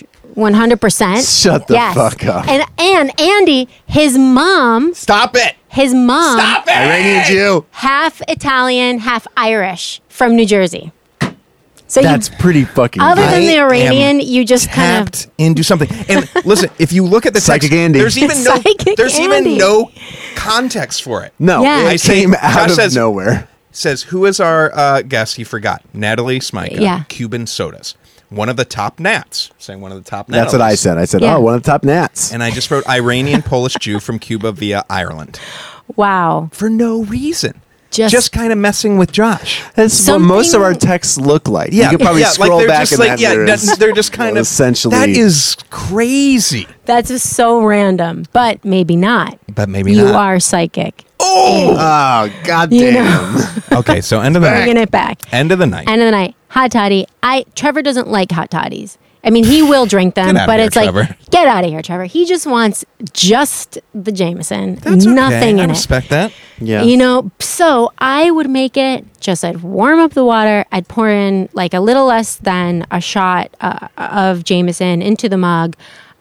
100%. Shut the fuck up. And Andy, his mom. Stop it. His mom, Stop it. Iranian Jew. half Italian, half Irish, from New Jersey. So That's pretty fucking other good. than the I Iranian, am you just kind of tapped into something. And listen, if you look at the text, Psychic Andy. there's even Psychic Andy. no context for it. No, Yeah. it I say- came out Josh of says- nowhere. Says, who is our guest? He forgot. Natalie Smyka. Yeah. Cuban sodas. One of the top nats. Saying one of the top That's what I Natalies. said. I said, Yeah. oh, one of the top Nats. And I just wrote Iranian Polish Jew from Cuba via Ireland. wow. For no reason. Just- Just kind of messing with Josh. That's what most of Something- our texts look like. Yeah, you could probably yeah, scroll they're back just and like, that yeah, there's they're just kind of essentially That is crazy, That's just so random, but maybe not. but maybe You not. are psychic. Oh, Oh, goddamn. okay. So end of the Bringing night. it back. End of the night. End of the night. Hot toddy. Trevor doesn't like hot toddies. I mean, he will drink them, Get outta but here, it's like, Trevor. get out of here, Trevor. He just wants just the Jameson. That's okay. Nothing I in it. respect that. Yeah. So I would make it I'd warm up the water. I'd pour in like a little less than a shot of Jameson into the mug.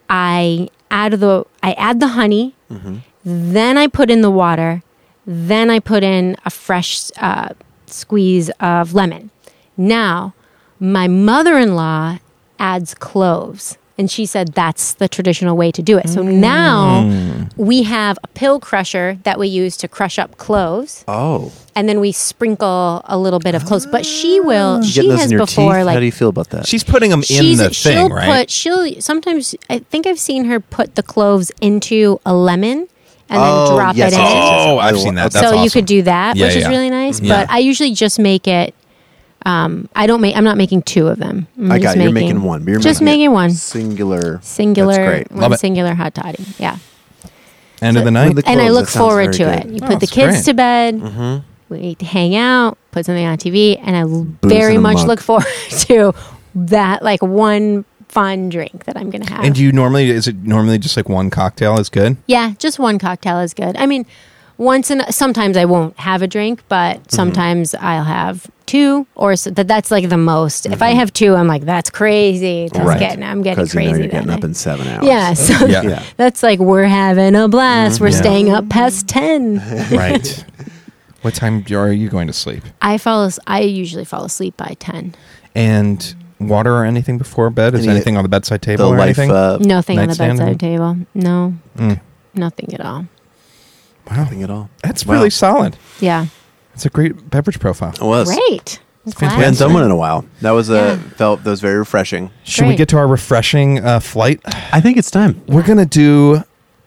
I add the honey. Mm-hmm. Then I put in the water. Then I put in a fresh squeeze of lemon. Now, my mother-in-law adds cloves. And she said that's the traditional way to do it. So now we have a pill crusher that we use to crush up cloves. Oh. And then we sprinkle a little bit of cloves. But she You she getting those has in your before teeth? like How do you feel about that? She's putting them in the thing, right? she'll sometimes I think I've seen her put the cloves into a lemon and Oh, then drop yes, it in. yes, yes, yes. Oh, I've seen that. So That's you awesome. could do that, Yeah, which is yeah. really nice. Yeah. But I usually just make it. I'm not making two of them. I got it. You're making one. You're just making making one Singular. singular, That's great. one Love it. singular hot toddy. Yeah, End of the night. the and I cloves, look that sounds forward very to good. it. You Oh, put the that's kids great. to bed. We hang out, put something on TV, and I very in a much mug. look forward to that like one fun drink that I'm gonna have. And is it normally just like one cocktail is good? Yeah, just one cocktail is good. I mean, sometimes I won't have a drink, but sometimes I'll have two, or that's like the most. If I have two, I'm like, that's crazy. I'm Right. getting Because crazy. you're that getting night. up in 7 hours. Yeah, so Yeah. Yeah. that's like we're having a blast. We're Yeah. staying up past 10. Right. What time are you going to sleep? I usually fall asleep by 10. And water or anything before bed? Is Any- anything on the bedside table The or life. anything? Nothing on the Nightstand? bedside table. No, Mm. nothing at all. Wow. Nothing at all. That's Wow. really solid. Yeah, It's a great beverage profile. It was. great. I'm glad. fantastic. We hadn't done one in a while. That was Yeah. that was very refreshing. Should we Great. get to our refreshing flight? I think it's time. We're going to do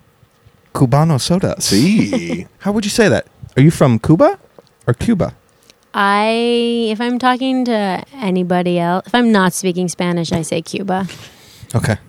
Cubano sodas. See. How would you say that? Are you from Cuba or Cuba? If I'm talking to anybody else, if I'm not speaking Spanish, I say Cuba. Okay.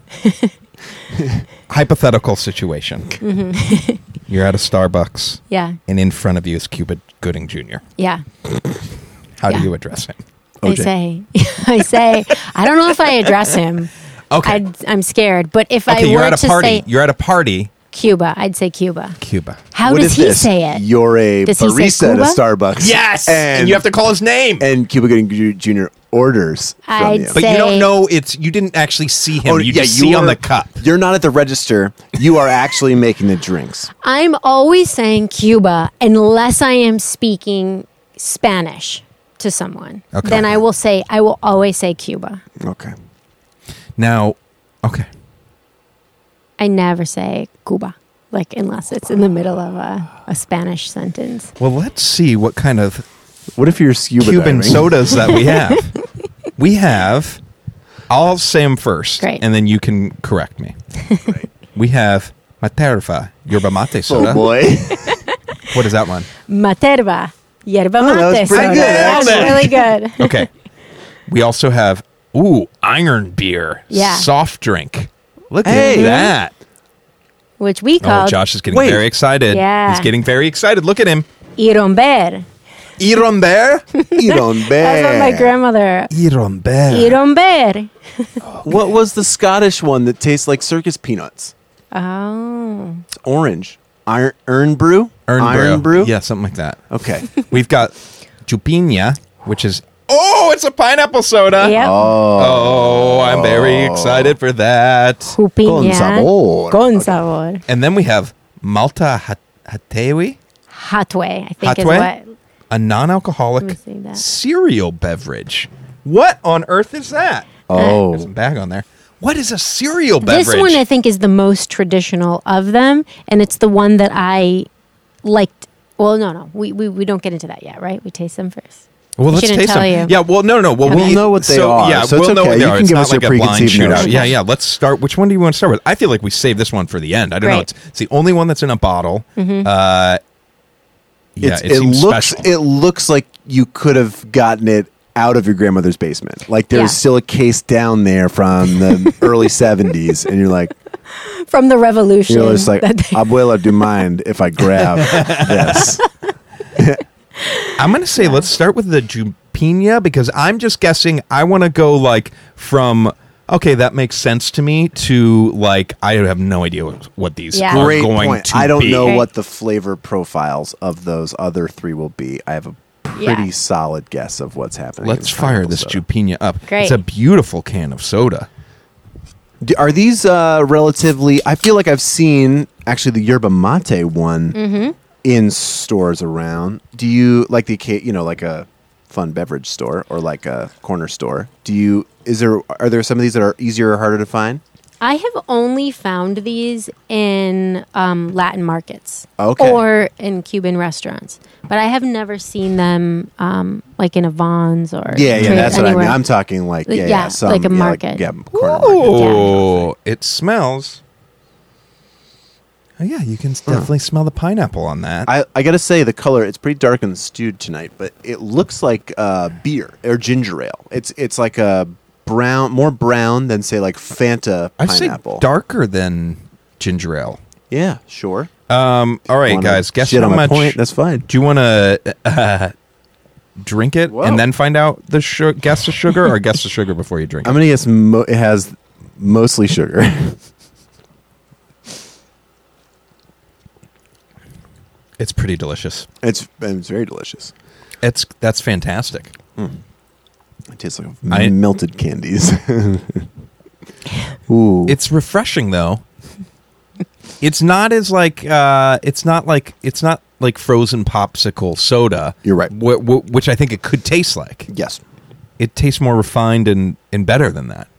Hypothetical situation. You're at a Starbucks, Yeah, and in front of you is Cuba Gooding Jr. yeah. How Yeah. do you address him? OJ. I say, I don't know if I address him. Okay. I'm scared. But if I Okay, you're were at a to party. say You're at a party. Cuba, I'd say Cuba. Cuba. How What does is he this? say it? You're a Does he say barista at a Cuba? Starbucks. Yes. And, you have to call his name. And Cuba Gooding Jr. orders from I'd you. But you say- don't know you didn't actually see him. You just see you're- on the cup. You're not at the register. You are actually making the drinks. I'm always saying Cuba unless I am speaking Spanish to someone. Okay. Then I will always say Cuba. Okay. Now, okay. I never say Cuba, like unless it's in the middle of a Spanish sentence. Well, let's see what kind of What if you're scuba Cuban diving? sodas that we have. We have, I'll say them first, Great. and then you can correct me. We have Materva yerba mate soda. Oh boy. What is that one? Materva, yerba Oh, that mate was pretty soda. good, That's actually. really good. Okay. We also have, iron beer. Yeah. Soft drink. Look Hey. at that. Which we Oh, call Josh is getting Wait. very excited. Yeah. He's getting very excited. Look at him. Iromber. Iromber? Iromber. That's what my grandmother. Iromber. Iromber. What was the Scottish one that tastes like circus peanuts? Oh. It's orange. Iron brew? Iron Iron brew? Yeah, something like that. Okay. We've got Chupinha, which is... Oh, it's a pineapple soda. Yep. Oh, I'm very excited for that. Chupinha. sabor. Con sabor. And then we have Malta Hatewi, Hatway, I think Hatway? is what. a Let me non-alcoholic see that. cereal beverage. What on earth is that? Oh. There's a bag on there. What is a cereal beverage? This one I think is the most traditional of them, and it's the one that I liked. Well, no. We don't get into that yet, right? We taste them first. Well, let's shouldn't taste tell them. you. Yeah, well, no. Well, We'll know what they are, Yeah, so it's we'll know okay. what they You are. can It's give not us your like a blind preconceived shootout. notions. Yeah. Let's start. Which one do you want to start with? I feel like we saved this one for the end. I don't know. Great. It's the only one that's in a bottle. Mm-hmm. Yeah, it seems looks special. it looks like you could have gotten it out of your grandmother's basement. Like there's Yeah. still a case down there from the early 70s, and you're like, From the revolution. you're just like, that they- Abuela, do you mind if I grab this? I'm going to say let's start with the Chupinha because I'm just guessing. I want to go like from okay, that makes sense to me to like I have no idea what these Yeah. are Great going point. to I don't be. know Great. what the flavor profiles of those other three will be. I have a pretty Yeah. solid guess of what's happening. Let's in fire pineapple this soda. Chupinha up. Great. It's a beautiful can of soda. Are these relatively? I feel like I've seen actually the yerba mate one in stores around. Do you like like a fun beverage store or like a corner store? Are there some of these that are easier or harder to find? I have only found these in Latin markets Okay. or in Cuban restaurants, but I have never seen them like in a Vons or Yeah, that's what I mean. anywhere. I'm talking like some, like a market. corner market. Oh, it smells. Oh, yeah, you can definitely smell the pineapple on that. I gotta say the color, it's pretty dark and stewed tonight, but it looks like beer or ginger ale. It's like a more brown than say like Fanta I'd say pineapple. darker than ginger ale. Yeah, sure. All right, Wanna guys, guess shit how on my much. point? That's fine. Do you want to drink it Whoa. and then find out the guess the sugar, or guess the sugar before you drink it? I'm gonna guess it has mostly sugar. It's pretty delicious. It's very delicious. That's fantastic. It tastes like I- melted candies. Ooh, It's refreshing though. It's not as like it's not like frozen popsicle soda. You're right. Which I think it could taste like. yes. It tastes more refined and better than that.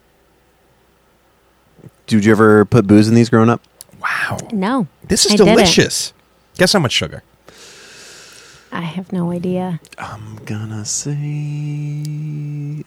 Did you ever put booze in these growing up? Wow. No, This is I didn't. delicious. Guess how much sugar? I have no idea. I'm gonna say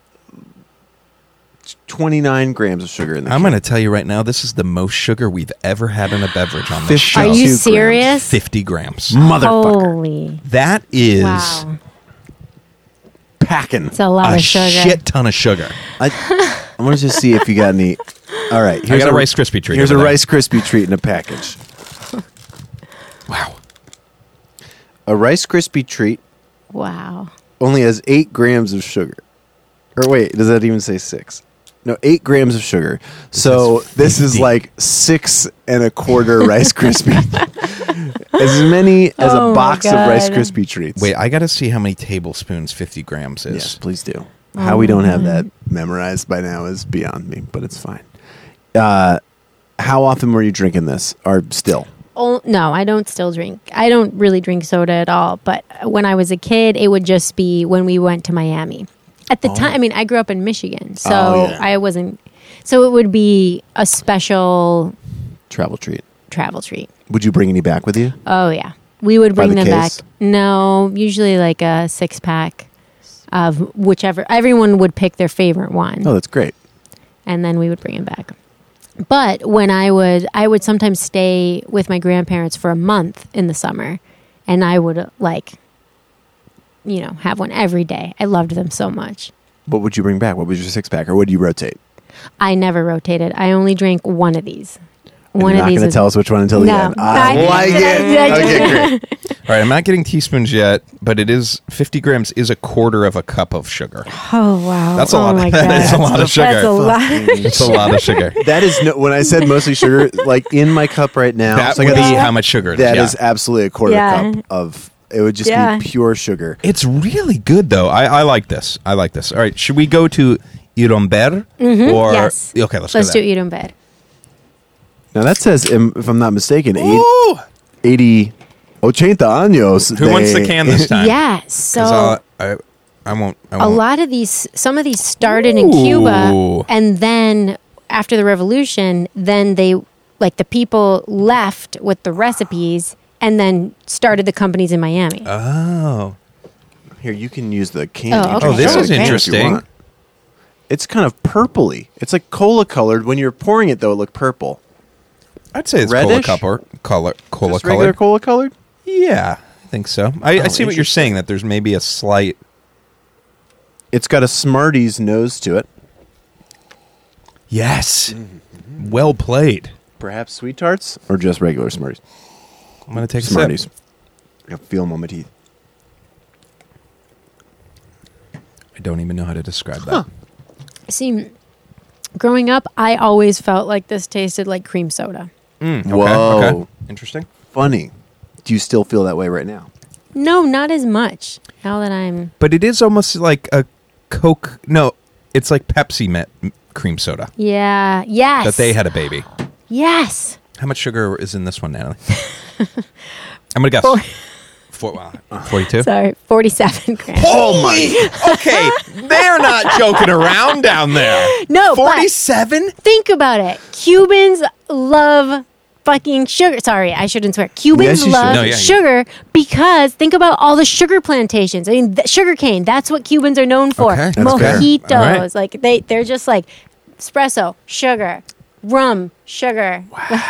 29 grams of sugar in there. I'm going to tell you right now, this is the most sugar we've ever had in a beverage on the 50. show. Are you 2 grams. serious? 50 grams. Motherfucker. Holy! That is Wow, Packing. it's a lot a of sugar. shit ton of sugar. I want to just see if you got any. All right. I got a Rice Krispie treat. Here's a over there. Rice Krispie treat in a package. Wow. A Rice Krispie treat Wow. only has 8 grams of sugar. Or wait, does that even say 6? No, 8 grams of sugar. So this is 50. like 6 1/4 Rice Krispie. As many as Oh a my box of Rice God. Krispie treats. Wait, I got to see how many tablespoons 50 grams is. Yes, please do. How we don't have that memorized by now is beyond me, but it's fine. How often were you drinking this? Or still? Oh, no, I don't still drink. I don't really drink soda at all. But when I was a kid, it would just be when we went to Miami. At the time, I mean, I grew up in Michigan, so Oh, yeah. I wasn't. So it would be a special Travel treat. travel treat. Would you bring any back with you? Oh yeah, we would By bring the them case? back. No, usually like a 6-pack of whichever. Everyone would pick their favorite one, Oh, that's great. and then we would bring them back. But when I would sometimes stay with my grandparents for a month in the summer, and I would have one every day. I loved them so much. What would you bring back? What was your 6-pack? Or would you rotate? I never rotated. I only drank one of these. One You're of not these going to is tell us which one until the No. end. I I- like it. Okay, great. All right, I'm not getting teaspoons yet, but it is 50 grams is a quarter of a cup of sugar. Oh wow, That's a oh lot. My That God. is a lot of sugar. That's a lot. It's a lot of sugar. That is when I said mostly sugar, like in my cup right now. That so I would got be this- how much sugar it is. That yeah. is absolutely a quarter Yeah. cup of. It would just Yeah. be pure sugar. It's really good though. I like this. I like this. All right, should we go to Iromber? Or Yes. Okay, let's Let's go do eat in bed. Now that says, if I'm not mistaken, Ooh! 80 años. Who wants the can this time? Yeah. 'Cause So I won't. a lot of these, some of these started in Cuba, Ooh. and then after the revolution, then they, like the people left with the recipes, and then started the companies in Miami. Oh. Here, you can use the can. Oh, You okay. can Oh, this show is the can if you interesting. want. It's kind of purpley. It's like cola colored. When you're pouring it, though, it looked purple. I'd say it's Reddish? cola Just regular colored. cola colored? Yeah, I think so. I see what you're interesting. saying. That there's maybe a slight. It's got a Smarties nose to it. Yes. Well played. Perhaps sweet tarts or just regular Smarties? I'm gonna take Smarties. a sip. I feel them on my teeth. I don't even know how to describe that. See, growing up, I always felt like this tasted like cream soda. Okay, Whoa. okay. Interesting. Funny. Do you still feel that way right now? No, not as much. Now that I'm But it is almost like a Coke. No, it's like Pepsi cream soda yes, that they had a baby. yes. How much sugar is in this one, Natalie? I'm gonna guess. 42. Sorry, 47 grams. Oh my! Okay, they're not joking around down there. No, but 47. think about it. Cubans love fucking sugar. Sorry, I shouldn't swear. Cubans Yes, you should. love No, yeah, sugar because think about all the sugar plantations. I mean, sugar cane. That's what Cubans are known for. Okay, that's fair. Mojitos. All right. Like they're just like espresso, sugar, rum, sugar.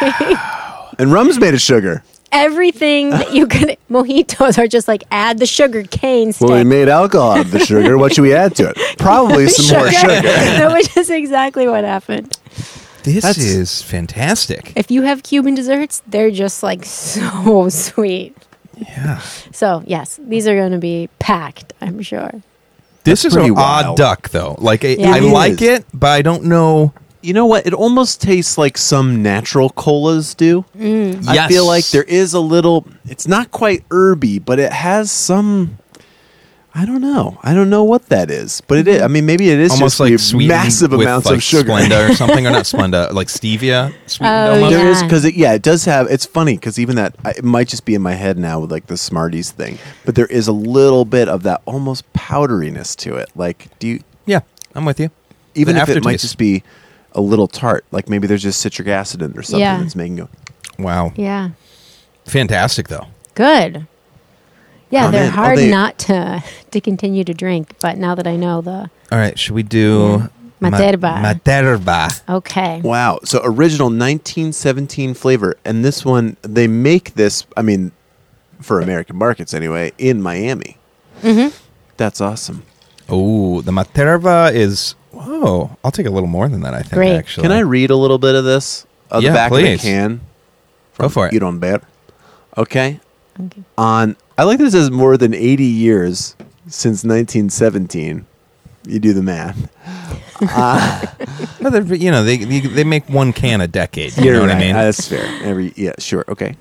And rum's made of sugar. Everything that you could. Mojitos are just like add the sugar cane stick. Well, we made alcohol out of the sugar. What should we add to it? Probably some more sugar. Which is exactly what happened. This That's- is fantastic. If you have Cuban desserts, they're just like so sweet. Yeah. So yes, these are going to be packed, I'm sure. This is pretty an odd wild. duck, though. Like, Yeah. I It like is. it, but I don't know. You know what? It almost tastes like some natural colas do. I Yes. feel like there is a little. It's not quite herby, but it has some. I don't know. I don't know what that is, but it is. I mean, maybe it is Almost just like the sweetened massive with, amounts like, of sugar. Splenda or something, or not Splenda, like stevia sweetened Oh, almost. There Yeah. is because it does have. It's funny because even that it might just be in my head now with like the Smarties thing, but there is a little bit of that almost powderiness to it. Like, do you Yeah, I'm with you. even The if it might aftertaste. just be a little tart, like maybe there's just citric acid in it or something Yeah. that's making it. Wow. Yeah. Fantastic, though. Good. Yeah, Oh, they're man. Oh, hard they- not to continue to drink, but now that I know the All right, should we do Materba. Materba. okay. Wow. So original 1917 flavor. And this one, they make this, I mean, for American markets anyway, in Miami. Mm-hmm. That's awesome. Oh, the Materba is. Whoa, I'll take a little more than that, I think, Great. actually. Can I read a little bit of this? On Yeah, the back please. of the can. Go for it. You don't bet. Okay. Okay. I like this as more than 80 years since 1917. You do the math. No, they make one can a decade. You know what I mean? That's fair. Sure. Okay.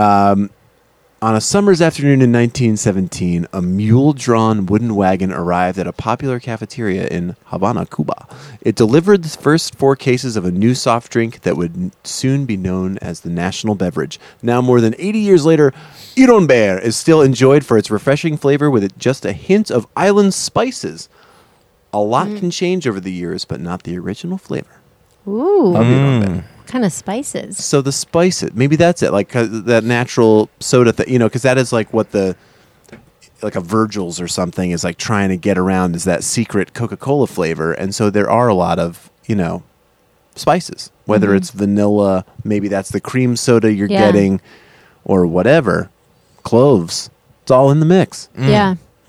On a summer's afternoon in 1917, a mule-drawn wooden wagon arrived at a popular cafeteria in Havana, Cuba. It delivered the first 4 cases of a new soft drink that would soon be known as the national beverage. Now, more than 80 years later, Ironber is still enjoyed for its refreshing flavor with just a hint of island spices. A lot can change over the years, but not the original flavor Ooh. of Ironber. What kind of spices? So the spices, maybe that's it, like that natural soda thing, because that is like what like a Virgil's or something is like trying to get around, is that secret Coca-Cola flavor. And so there are a lot of, spices, whether it's vanilla, maybe that's the cream soda you're Yeah. getting, or whatever, cloves. It's all in the mix. Yeah.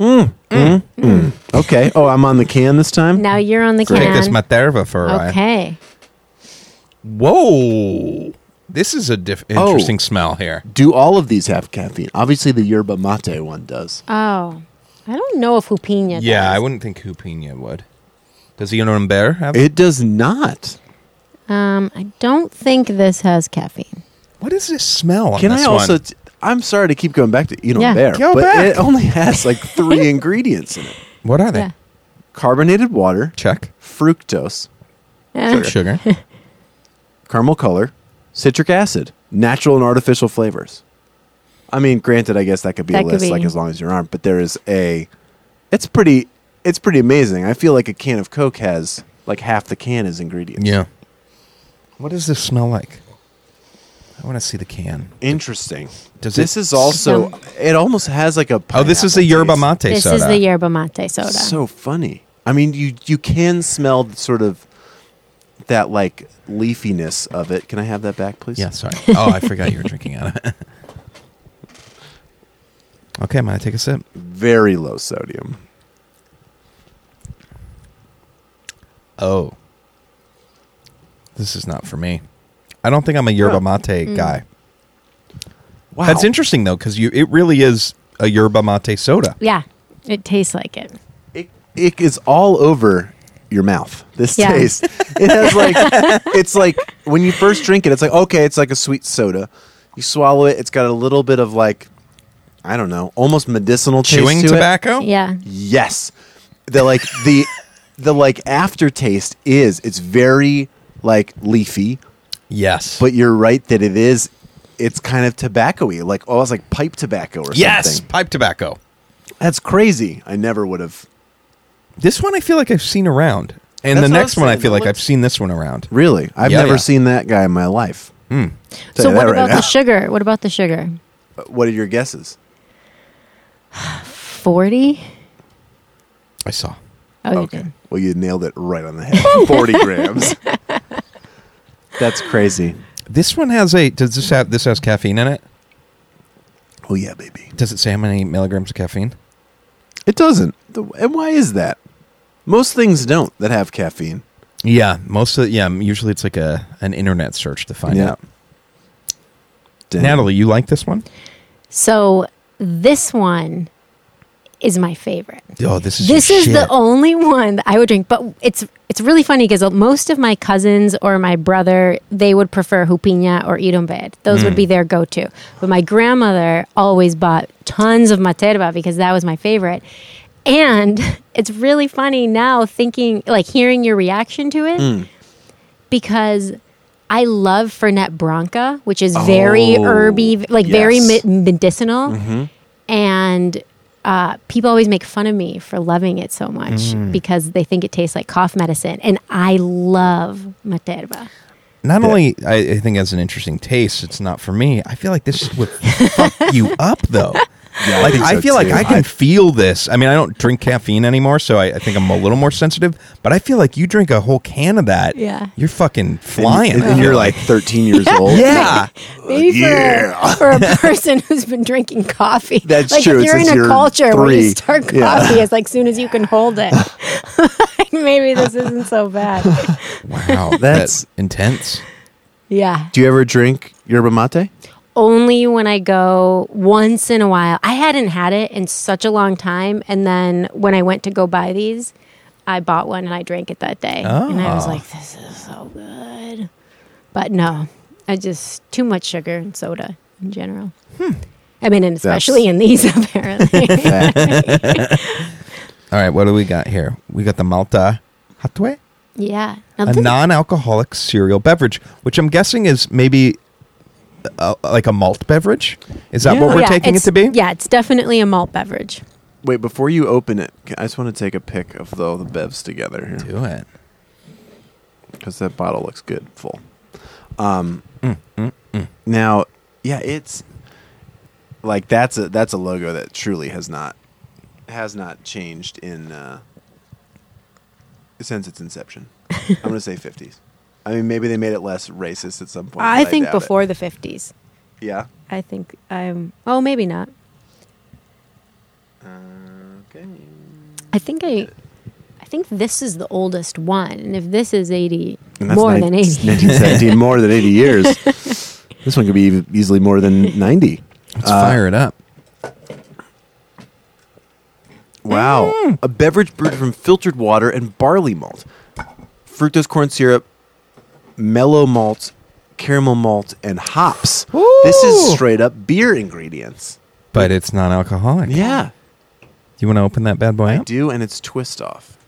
Okay. Oh, I'm on the can this time? Now you're on the Take can. this Materba for a ride. Okay. Whoa. This is a interesting smell here. Do all of these have caffeine? Obviously, the yerba mate one does. Oh, I don't know if Hupina Yeah, does. I wouldn't think Hupina would. Does Ironumber have? It does not. I don't think this has caffeine. What does this smell on Can this I also? one? I'm sorry to keep going back to Yeah. Bear, Go but back. it only has like 3 ingredients in it: What are they? Yeah. carbonated water, Check. fructose, Sugar. caramel color, citric acid, natural and artificial flavors. I mean, granted, I guess that could be That a could list be. like as long as your arm, but there is it's pretty amazing. I feel like a can of Coke has like half the can is ingredients. Yeah. What does this smell like? I want to see the can. Interesting. Does This it is also, it almost has like a Oh, this is the pineapple yerba taste. mate This soda. is the yerba mate soda. So funny. I mean, you can smell sort of that like leafiness of it. Can I have that back, please? Yeah, sorry. Oh, I forgot you were drinking out of it. Okay, I'm going to take a sip. Very low sodium. Oh. This is not for me. I don't think I'm a yerba mate guy. Wow. That's interesting, though, because it really is a yerba mate soda. Yeah, it tastes like it. It is all over your mouth. This Yeah. taste. It has like it's like when you first drink it, it's like okay, it's like a sweet soda. You swallow it, it's got a little bit of like I don't know, almost medicinal Chewing taste to tobacco? Yeah. It. Yes. The like aftertaste it's very like leafy, Yes. but you're right that it's kind of tobacco-y, like it's like pipe tobacco or yes, something. pipe tobacco. That's crazy. I never would have. This one I feel like I've seen around. And That's the what next I'm one I saying. feel That like I've looks- seen this one around. Really? I've Yeah, never yeah. seen that guy in my life. Tell So you what that about right now. the sugar? What about the sugar? What are your guesses? 40? I saw. Oh, you did. Well, you nailed it right on the head. 40 grams. That's crazy. This one has this has caffeine in it? Oh, yeah, baby. Does it say how many milligrams of caffeine? It doesn't. And why is that? Most things don't that have caffeine. Yeah, usually it's like an internet search to find out. Dang. Natalie, you like this one? So this one is my favorite. Oh, this is This your is shit. the only one that I would drink, but it's really funny because most of my cousins or my brother, they would prefer Hupina or Irumbed. Those would be their go-to. But my grandmother always bought tons of Materva because that was my favorite. And it's really funny now thinking, like hearing your reaction to it, because I love Fernet Branca, which is very herby, like very yes. medicinal. And people always make fun of me for loving it so much because they think it tastes like cough medicine. And I love Materva. Not only I think it has an interesting taste, it's not for me. I feel like this would fuck you up, though. Yeah, Like think I so, feel like too. I can feel this. I mean, I don't drink caffeine anymore, so I think I'm a little more sensitive. But I feel like you drink a whole can of that, Yeah. you're fucking flying. And you're like 13 years old. yeah. Maybe Yeah. for a person who's been drinking coffee. That's like true, If you're since in a you're culture where 3. you start coffee Yeah. as like soon as you can hold it. Maybe this isn't so bad. Wow, That's- that's intense. Yeah. Do you ever drink yerba mate? Only when I go once in a while. I hadn't had it in such a long time. And then when I went to go buy these, I bought one and I drank it that day. And I was Oh. like, this is so good. But no, too much sugar and soda in general. I mean, and especially in these, apparently. All right, what do we got here? We got the Malta Hatwe, Yeah. Now a this- non-alcoholic cereal beverage, which I'm guessing is maybe like a malt beverage. Is that what we're Yeah, taking it it's- to be? Yeah, it's definitely a malt beverage. Wait, before you open it, I just want to take a pic of all the bevs together here. Do it. Because that bottle looks good, full. Now, yeah, it's like that's a logo that truly has not changed in since its inception. I'm going to say 50s. I mean, maybe they made it less racist at some point. I but think doubt it. before the 50s. Yeah. I think oh, maybe not. Okay. I think this is the oldest one. And if this is 80, And that's more than 80. 1917, more than 80 years. This one could be easily more than 90. Let's fire it up. Wow. A beverage brewed from filtered water and barley malt. Fructose corn syrup, mellow malt, caramel malt, and hops. This is straight up beer ingredients. But it's non-alcoholic. Yeah. You want to open that bad boy I up? do, and it's twist off.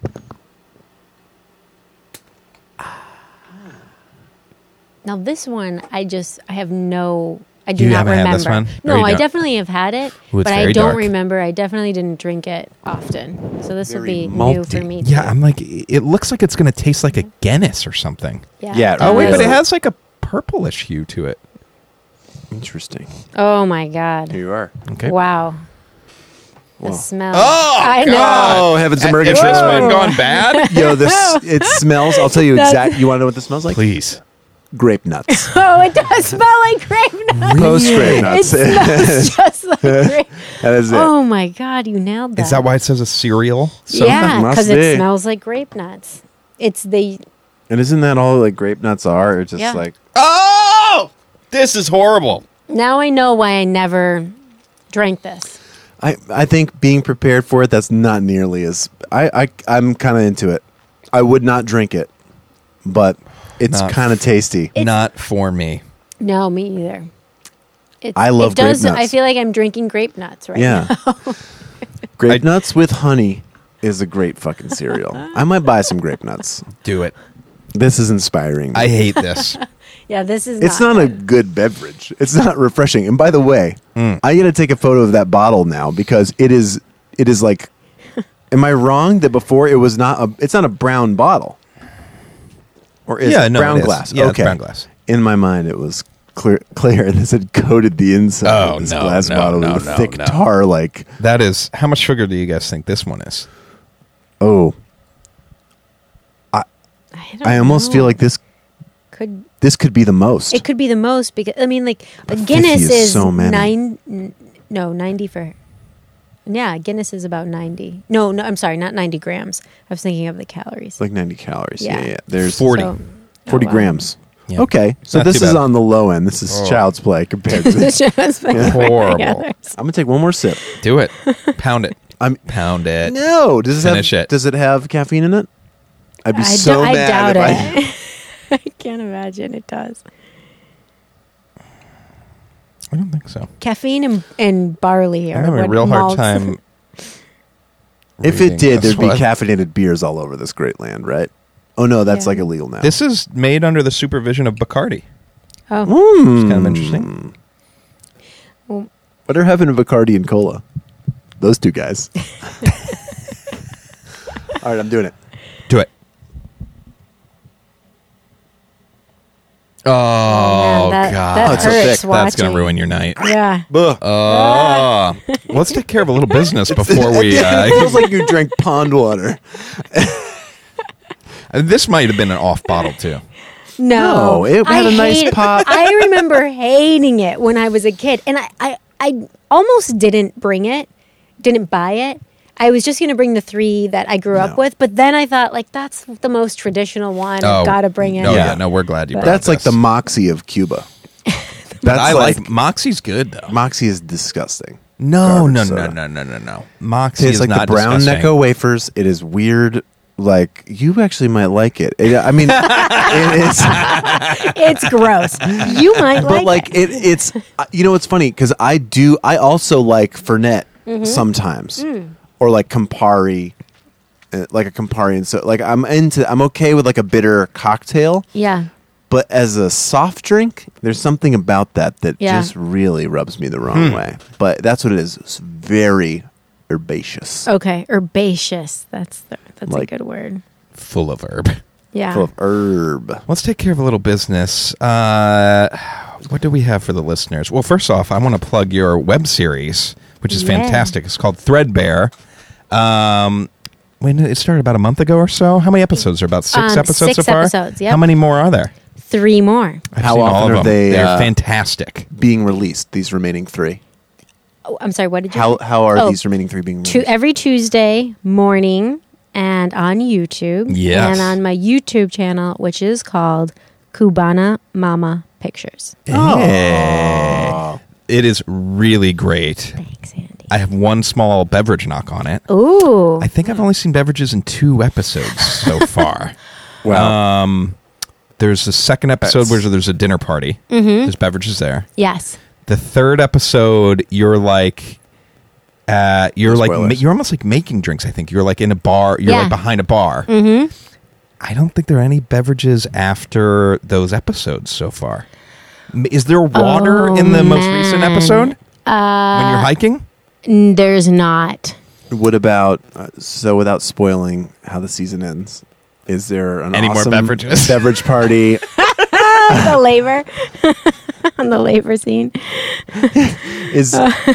Now this one, I do You not haven't remember. had this one? Or No, you I don't? definitely have had it, Ooh, it's but I very don't dark. remember. I definitely didn't drink it often. So this will Very be new malty. for me. Yeah, too. I'm like, it looks like it's going to taste like a Guinness or something. Yeah, Oh, wait, but does. it has like a purplish hue to it. Interesting. Oh my god! Here you are. Okay. Wow. Whoa. The smell. Oh, I God. Oh, heavens and Has murgatroyd. this one gone bad? Yo, it smells. I'll tell you exactly. You want to know what this smells like? Please. Grape nuts. Oh, it does smell like grape nuts. Post grape It nuts. smells just like grape. That is it. Oh my god, you nailed that. Is that why it says a cereal? Yeah, Must because be. it smells like grape nuts. It's the And isn't that all like grape nuts are? Or just Yeah. like Oh! This is horrible. now I know why I never drank this. I think being prepared for it, that's not nearly as I'm kind of into it. I would not drink it, but it's Not- kind of tasty. Not for me. No, me either. I love it does, grape nuts. I feel like I'm drinking grape nuts right Yeah. now. Grape nuts with honey is a great fucking cereal. I might buy some grape nuts. Do it. This is inspiring. I hate this. Yeah, this is. It's not a good beverage. It's not refreshing. And by the way, I got to take a photo of that bottle now because it is like. Am I wrong that before it was not it's not a brown bottle? Or is it no, brown it is. glass? Yeah, it's okay. brown glass. In my mind, it was clear. This had coated the inside Oh, of this no, glass no, bottle no, with no, thick no. tar. Like, That is, how much sugar do you guys think this one is? oh, don't I almost know. feel like this could be the most. It could be the most because I mean, like a 50 Guinness is is so many. 90 for. Yeah, Guinness is about 90. No, I'm sorry, not 90 grams. I was thinking of the calories. It's like 90 calories. Yeah. Yeah. There's 40. So- 40 wow. grams. Yeah. Okay, so Not this too is bad. on the low end. This is child's play compared to this. Horrible. I'm gonna take one more sip. Do it. Pound it. I'm Pound it. no. Does it Finish have? it. Does it have caffeine in it? I'd be I so doubt mad it. if I can't imagine it does. I don't think so. Caffeine and barley I'm are having a what real hard malts- time. If reading it did, this there'd be one. caffeinated beers all over this great land, right? Oh no, that's Yeah. like illegal now. This is made under the supervision of Bacardi. Oh, It's kind of interesting. What are having a Bacardi and cola? Those two guys. All right, I'm doing it. Do it. Oh, man, that God. it's so hurts thick. That's going watching. to ruin your night. Yeah. Oh. Let's take care of a little business before we... it feels like you drank pond water. This might have been an off bottle, too. No, No, it had a nice pop. I remember hating it when I was a kid, and I almost didn't buy it. I was just going to bring the 3 that I grew No. up with, but then I thought, like, that's the most traditional one. I've got to bring it. Oh, Yeah. yeah. No, we're glad you brought That's like this. the Moxie of Cuba. But That's I like... Moxie's good, though. Moxie is disgusting. No. Moxie Moxie Tastes is like the not brown disgusting. Necco wafers. It is weird. Like, you actually might like it. I mean, it is. It's gross. You might But like it. it's you know, it's funny because I also like Fernet sometimes or like Campari, like a Campari, and so like I'm okay with like a bitter cocktail, Yeah. but as a soft drink, there's something about that Yeah. just really rubs me the wrong way. But that's what it is. It's very herbaceous, Okay. Herbaceous. That's Like- a good word. Full of herb. Yeah. full of herb. Let's take care of a little business. What do we have for the listeners? Well, first off, I want to plug your web series, which is Yeah. fantastic. It's called Threadbare. When it started about a month ago or so. How many episodes are about 6 episodes 6 so far? episodes, yep. How many more are there? 3 more. I've How seen all often of are them. they, They're fantastic. Being released, these remaining 3. Oh, I'm sorry. What did you? How are Oh, these remaining 3 being released? Every Tuesday morning and on YouTube. Yes. And on my YouTube channel, which is called Cubana Mama Pictures. Hey. It is really great. Thanks, Andy. I have one small beverage knock on it. Ooh. I think I've only seen beverages in 2 episodes so far. Wow. There's a second episode where there's a dinner party. There's beverages there. Yes. The third episode, you're like, you're almost like making drinks. I think you're like in a bar. You're like behind a bar. Mm-hmm. I don't think there are any beverages after those episodes so far. Is there water in the most recent episode when you're hiking? There's not. What about, so without spoiling how the season ends, is there Any more awesome beverages? beverage party? The labor. On the labor scene. Is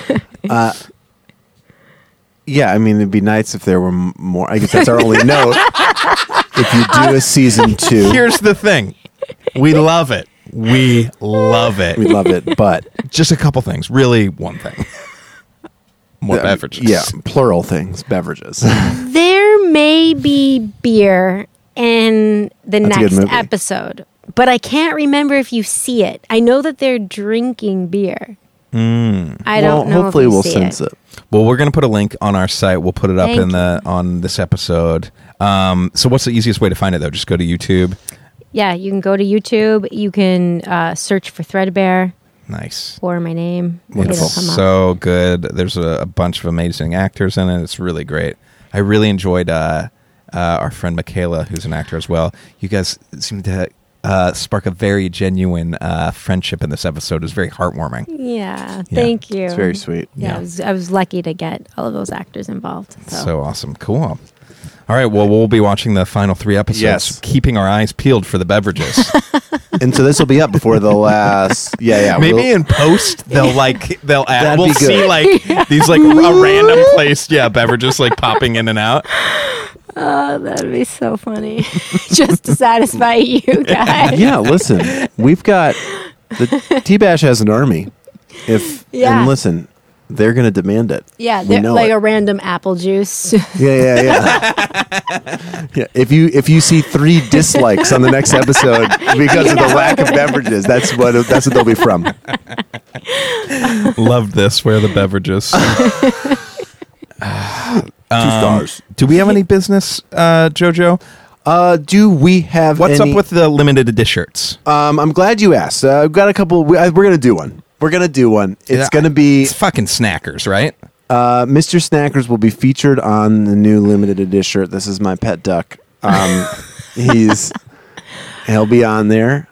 yeah, I mean, it'd be nice if there were more. I guess that's our only note. If you do a season 2, Here's the thing. We love it. We love it. we love it, but Just a couple things. Really, one thing. More beverages. Yeah, plural things, beverages. There may be beer in the That's a good next movie. episode, but I can't remember if you see it. I know that they're drinking beer. I don't know. Hopefully if you we'll see sense it. it. Well, we're going to put a link on our site. We'll put it up Thank on this episode. So what's the easiest way to find it, though? Just go to YouTube. Yeah, you can go to YouTube. You can search for Threadbare Nice. or my name. Wonderful. It'll come up. So good. There's a bunch of amazing actors in it. It's really great. I really enjoyed our friend Michaela, who's an actor as well. You guys seem to spark a very genuine friendship in this episode. It was very heartwarming. Yeah, thank you. It's very sweet. Yeah, I was lucky to get all of those actors involved. So awesome. Cool. All right. Well, we'll be watching the final 3 episodes, Yes. keeping our eyes peeled for the beverages. And so this will be up before the last. Yeah. Maybe we'll- in post they'll add. That'd We'll be good. see like these like a random placed beverages like popping in and out. Oh, that'd be so funny. Just to satisfy you guys. Yeah, listen, we've got the T-Bash has an army. And listen, they're going to demand it. Yeah, We they're know like it. a random apple juice. Yeah. Yeah. If you see 3 dislikes on the next episode because of the lack of beverages, that's what they'll be from. Loved this. Where are the beverages? 2 stars. Do we have any business, Jojo? Do we have What's any- up with the limited edition shirts? I'm glad you asked. I've got a couple. We're going to do one. It's going to be It's fucking snackers, right? Mr. Snackers will be featured on the new limited edition shirt. This is my pet duck. He'll be on there.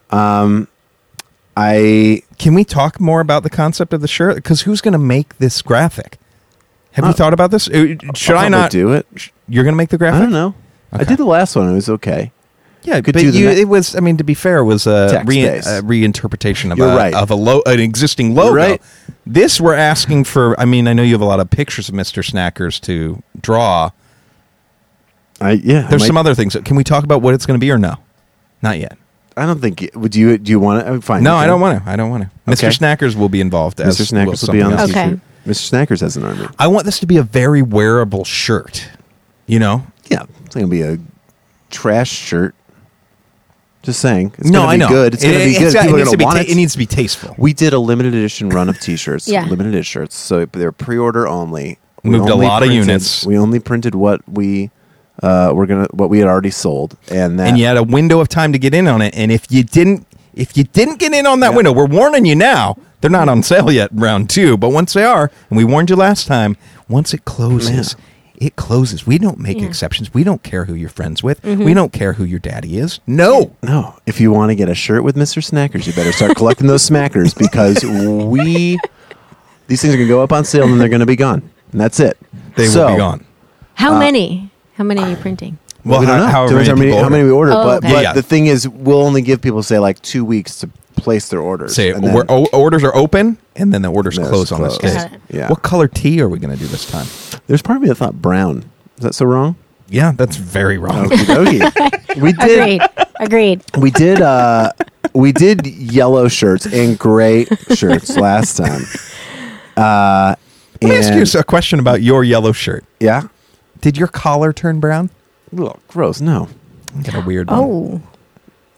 Can we talk more about the concept of the shirt? Because who's going to make this graphic? Have you thought about this? Should I not do it? You're going to make the graphic? I don't know. I did the last one. It was okay. Yeah, Could but do the it was. I mean, to be fair, it was a Text-based. reinterpretation of You're right. an existing logo. You're right. This we're asking for. I mean, I know you have a lot of pictures of Mr. Snackers to draw. There's some other things. Can we talk about what it's going to be or no? Not yet. I don't think. Would you? Do you want to? Fine. No, you I can. don't want to. I don't want to. Okay. Mr. Snackers will be involved. As Mr. Snackers will be on the something else. Okay. t-shirt. Mr. Snackers has an army. I want this to be a very wearable shirt. You know? Yeah, it's going to be a trash shirt. Just saying. It's No, gonna I be know. good. It's going to be good. People are going to want it. It needs to be tasteful. We did a limited edition run of T-shirts. Yeah. Limited edition shirts. So they're pre-order only. We Moved a only lot of printed- units. We only printed what we what we had already sold, and that And you had a window of time to get in on it. And if you didn't get in on that window, we're warning you now. They're not on sale yet, round 2. But once they are, and we warned you last time, once it closes, it closes. We don't make exceptions. We don't care who you're friends with. We don't care who your daddy is. No. No, if you want to get a shirt with Mr. Snackers, you better start collecting those smackers because these things are going to go up on sale and they're going to be gone. And that's it. They will be gone. How many? How many are you printing? Well, we don't know. however Depends many people how many we order. Oh, but okay. but Yeah. the thing is, we'll only give people, say, like 2 weeks to place their orders. Say And then- orders are open, and then the orders Then close it's on this closed. day. Got it. Yeah. What color tea are we going to do this time? There's part of me that thought brown. Is that so wrong? Yeah, that's very wrong. Okie dokie. We did. Agreed. We did yellow shirts and gray shirts last time. Let me ask you a question about your yellow shirt. Yeah. Did your collar turn brown? Ugh, gross. No. Got a weird one. Oh,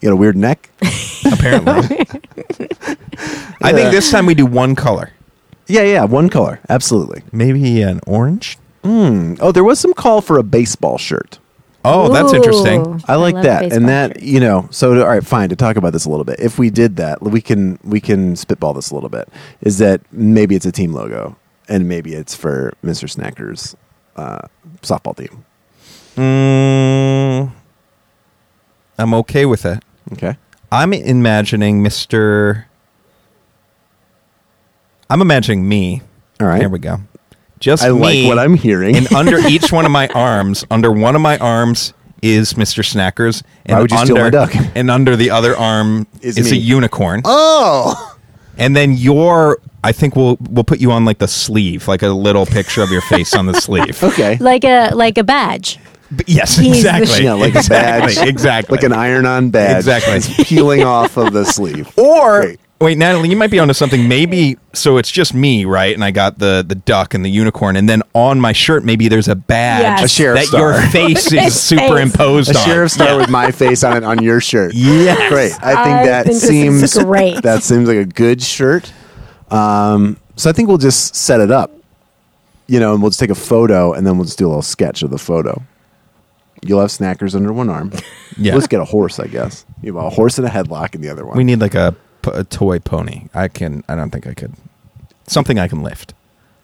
You got a weird neck? Apparently. I think this time we do one color. Yeah, one color. Absolutely. Maybe an orange? Oh, there was some call for a baseball shirt. Oh, that's Ooh. interesting. I like love that. baseball And that, shirts. all right, fine, to talk about this a little bit. If we did that, we can spitball this a little bit. Is that maybe it's a team logo and maybe it's for Mr. Snacker's softball team. I'm okay with it. Okay. I'm imagining me. All right. Here we go. Just I me. like what I'm hearing. And under each one of my arms, under one of my arms is Mr. Snackers. And Why would you steal my duck? And under the other arm Is is me. a unicorn. Oh! And then I think we'll put you on like the sleeve, like a little picture of your face on the sleeve. Okay. Like a badge. Yes, He's- exactly. Yeah, like exactly, a badge. Exactly. Like an iron-on badge. Exactly. It's peeling off of the sleeve. Or Great. wait, Natalie, you might be onto something. Maybe so it's just me, right? And I got the duck and the unicorn, and then on my shirt maybe there's a badge Yes. A sheriff that star. your face His is superimposed A on. sheriff's star Yeah. with my face on it on your shirt. Yes. Great. I think that this seems is great. That seems like a good shirt. So I think we'll just set it up, and we'll just take a photo and then we'll just do a little sketch of the photo. You'll have Snackers under one arm. Yeah. Let's get a horse, I guess. You have a horse and a headlock in the other one. We need like a toy pony. I don't think I could. Something I can lift.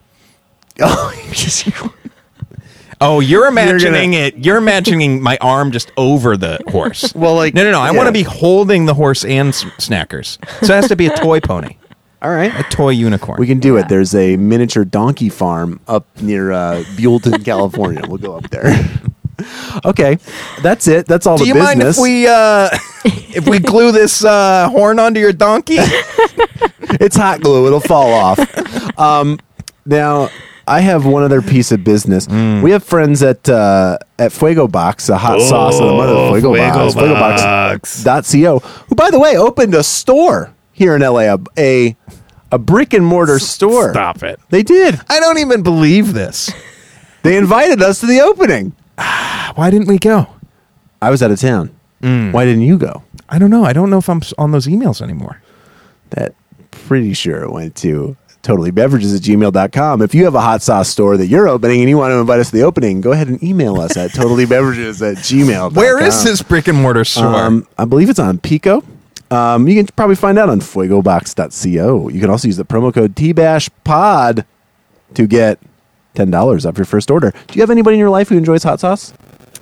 Oh, you're imagining it. You're imagining my arm just over the horse. Well, like- no. I yeah. want to be holding the horse and Snackers. So it has to be a toy pony, All right. a toy unicorn. We can do it. There's a miniature donkey farm up near Buellton, California. We'll go up there. Okay, that's it. That's all Do the you business. mind if we glue this horn onto your donkey? It's hot glue. It'll fall off. Now, I have one other piece of business. We have friends at Fuego Box, a hot sauce of the mother of Fuego Box, FuegoBox.co, who, by the way, opened a store here in LA, a brick and mortar store. Stop it. They did. I don't even believe this. They invited us to the opening. Why didn't we go? I was out of town. Why didn't you go? I don't know. I don't know if I'm on those emails anymore. That pretty sure it went to totallybeverages@gmail.com. If you have a hot sauce store that you're opening and you want to invite us to the opening, go ahead and email us at totallybeverages@gmail.com. Where is this brick and mortar store? I believe it's on Pico. You can probably find out on fuegobox.co. You can also use the promo code TBASHPOD to get $10 off your first order. Do you have anybody in your life who enjoys hot sauce?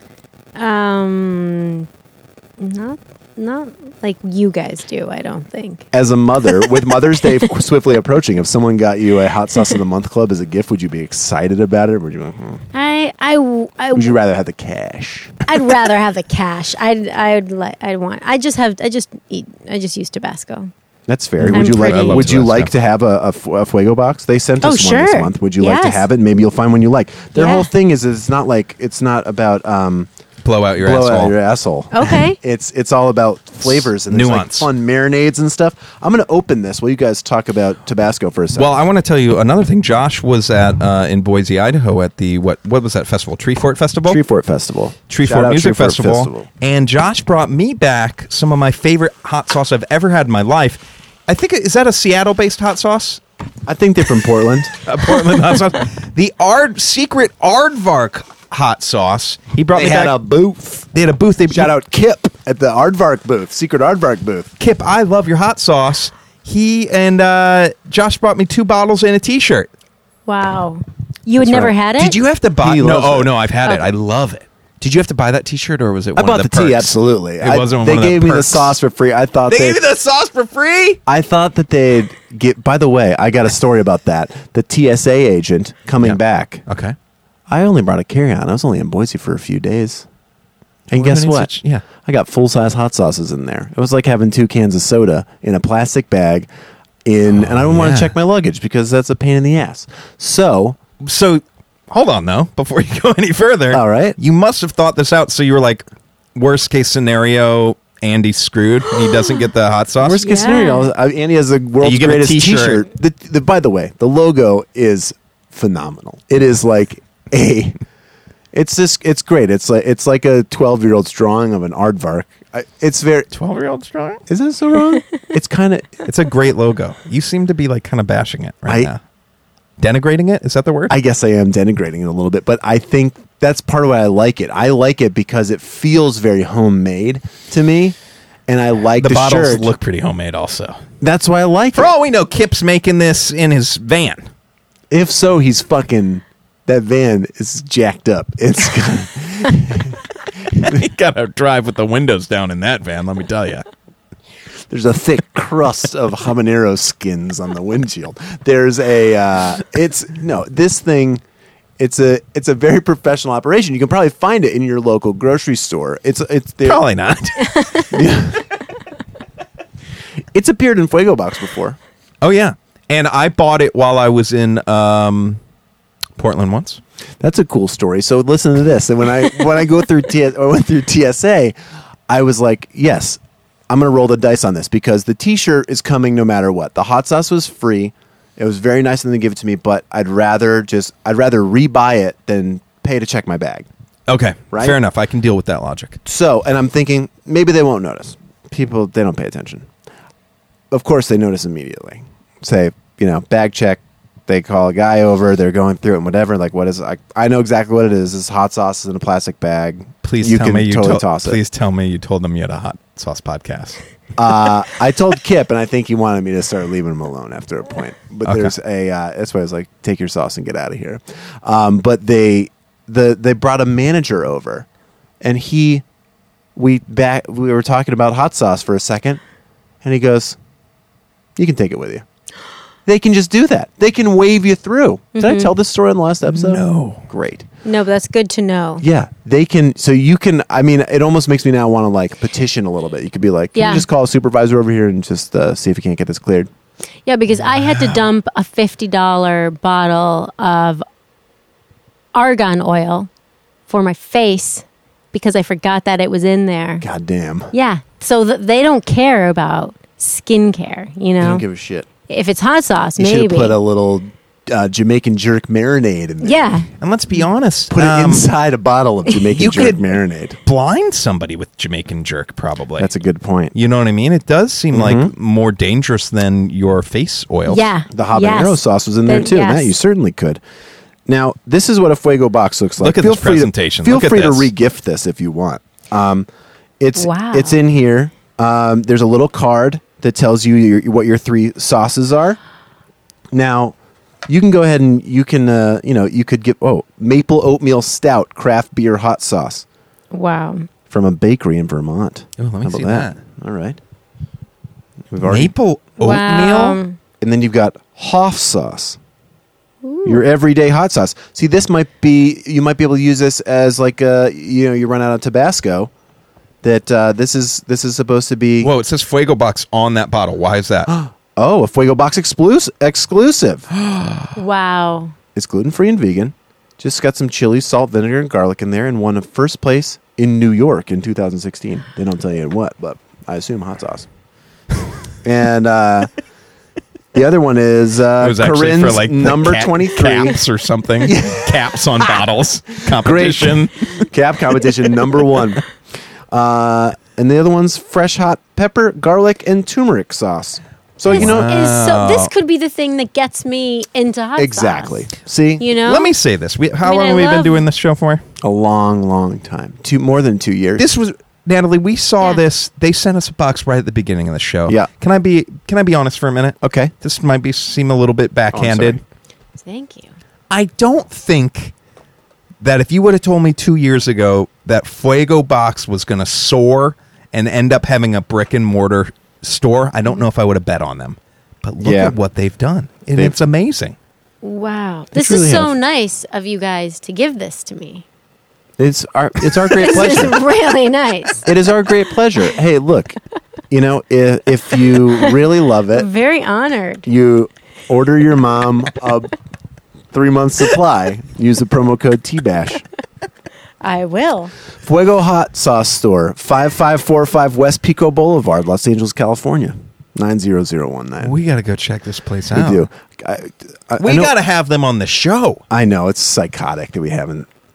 Not like you guys do, I don't think. As a mother, with Mother's Day swiftly approaching, if someone got you a Hot Sauce of the Month Club as a gift, would you be excited about it? Or would you? Would you rather have the cash? I'd rather have the cash. I just use Tabasco. That's fair. I'm Would you like? pretty- I love Would you Tabasco. like to have a Fuego box? They sent us one this sure. month. Would you like to Yes. have it? Maybe you'll find one you like. Their Yeah. whole thing is it's not about Blow out your blow asshole. out your asshole. Okay. It's all about flavors and there's like Nuance. fun marinades and stuff. I'm going to open this while you guys talk about Tabasco for a second. Well, I want to tell you another thing. Josh was at in Boise, Idaho, at the what was that festival? Treefort Festival. Treefort Festival. Shout Treefort out Music Treefort Festival. And Josh brought me back some of my favorite hot sauce I've ever had in my life. I think is that a Seattle-based hot sauce? I think they're from Portland. A Portland hot sauce. The secret Aardvark hot sauce. He brought They me had back. a booth. They had a booth. They Shout out Kip at the Aardvark booth, secret Aardvark booth. Kip, I love your hot sauce. He and Josh brought me 2 bottles and a T-shirt. Wow. You had That's never right. had it? Did you have to buy? He No, loves it. no, I've had it. Okay. I love it. Did you have to buy that T-shirt, or was it? I One bought of the the tea, perks? absolutely. It wasn't They one of the gave me the perks. sauce for free. I thought They gave you the sauce for free. I thought that they'd get. By the way, I got a story about that. The TSA agent coming Yeah. back. Okay. I only brought a carry-on. I was only in Boise for a few days. And Well, guess then it's what? such- yeah. I got full-size hot sauces in there. It was like having 2 cans of soda in a plastic bag. And I don't want yeah. to check my luggage because that's a pain in the ass. So, Hold on, though, before you go any further. All right. You must have thought this out. So you were like, worst case scenario, Andy's screwed. He doesn't get the hot sauce. worst case Yeah. scenario, Andy has the world's you get a greatest t-shirt. T-shirt. By the way, the logo is phenomenal. It is like it's great. It's like a 12-year-old's drawing of an aardvark, It's very. 12-year-old strong. Is that so wrong? It's kind of. It's a great logo. You seem to be like kind of bashing it right I- now. Denigrating it? Is that the word? I guess I am denigrating it a little bit, but I think that's part of why I like it. I like it because it feels very homemade to me, and I like the the bottles shirt. look pretty homemade also. That's why I like For it. all we know, Kip's making this in his van. If so, he's fucking. That van is jacked up. It's. You gotta drive with the windows down in that van, let me tell you. There's a thick crust of habanero skins on the windshield. There's a this thing it's a very professional operation. You can probably find it in your local grocery store. It's Probably not. It's appeared in Fuego Box before. Oh yeah. And I bought it while I was in Portland once. That's a cool story. So listen to this. And when I went through TSA, I was like, yes, I'm going to roll the dice on this because the T-shirt is coming no matter what. The hot sauce was free. It was very nice of them to give it to me, but I'd rather rebuy it than pay to check my bag. Okay. Right? Fair enough. I can deal with that logic. So, and I'm thinking maybe they won't notice. People, they don't pay attention. Of course, they notice immediately. Say, bag check. They call a guy over. They're going through it and whatever. Like, what is it? I know exactly what it is. This hot sauce is in a plastic bag. Please you tell can me you totally toss it. Please tell me you told them you had a hot sauce podcast. I told Kip, and I think he wanted me to start leaving him alone after a point. But Okay. there's that's why I was like, take your sauce and get out of here. But they brought a manager over, and we were talking about hot sauce for a second, and he goes, "You can take it with you." They can just do that. They can wave you through. Did I tell this story in the last episode? No. Great. No, but that's good to know. Yeah, they can. So you can. I mean, it almost makes me now want to like petition a little bit. You could be like, can Yeah. you just call a supervisor over here and just see if you can't get this cleared? Yeah, because I had to dump a $50 bottle of argan oil for my face because I forgot that it was in there. God damn. Yeah, so they don't care about skincare, They don't give a shit. If it's hot sauce, You should maybe. have put a little Jamaican jerk marinade in there. Yeah. And let's be honest. Put it inside a bottle of Jamaican you jerk could- marinade. blind somebody with Jamaican jerk, probably. That's a good point. You know what I mean? It does seem like more dangerous than your face oil. Yeah. The habanero Yes. sauce was in there Then- too. yes. That you certainly could. Now, this is what a Fuego box looks like. Look at Feel this free presentation. Feel Look at free to this. re-gift this if you want. It's Wow. it's in here. There's a little card that tells you what your 3 sauces are. Now, you can go ahead and you can you could get maple oatmeal stout craft beer hot sauce Wow. from a bakery in Vermont. Oh, let me How about see that. All right. We've already Maple oatmeal? Wow. and then you've got Hoff sauce. Your everyday hot sauce. See, you might be able to use this as like you run out of Tabasco. That this is supposed to be Whoa, it says Fuego Box on that bottle. Why is that? a Fuego Box exclusive. Wow. It's gluten-free and vegan. Just got some chili, salt, vinegar, and garlic in there, and won a first place in New York in 2016. They don't tell you in what, but I assume hot sauce. And the other one is It was actually Corinne's for like the number 23 caps or something. Caps on bottles competition. cap competition number 1. And the other one's fresh hot pepper, garlic, and turmeric sauce. So So this could be the thing that gets me into hot exactly. sauce. See, You know? Let me say this. How I mean, long I have we been love- doing this show for? a long time. More than 2 years. This was Natalie, we saw Yeah. this. They sent us a box right at the beginning of the show. Yeah. Can I be honest for a minute? okay. This might seem a little bit backhanded. Thank you. I don't think that if you would have told me 2 years ago that Fuego Box was going to soar and end up having a brick and mortar store, I don't know if I would have bet on them. But look Yeah. at what they've done. And They've- it's amazing. Wow. This really is so have. nice of you guys to give this to me. It's our great This is pleasure. really nice. It is our great pleasure. Hey, look, if you really love it, Very honored. you order your mom a 3-month supply. Use the promo code TBASH. I will. Fuego Hot Sauce Store, 5545 West Pico Boulevard, Los Angeles, California, 90019. We got to go check this place We out. do. I We know- got to have them on the show. I know it's psychotic that we haven't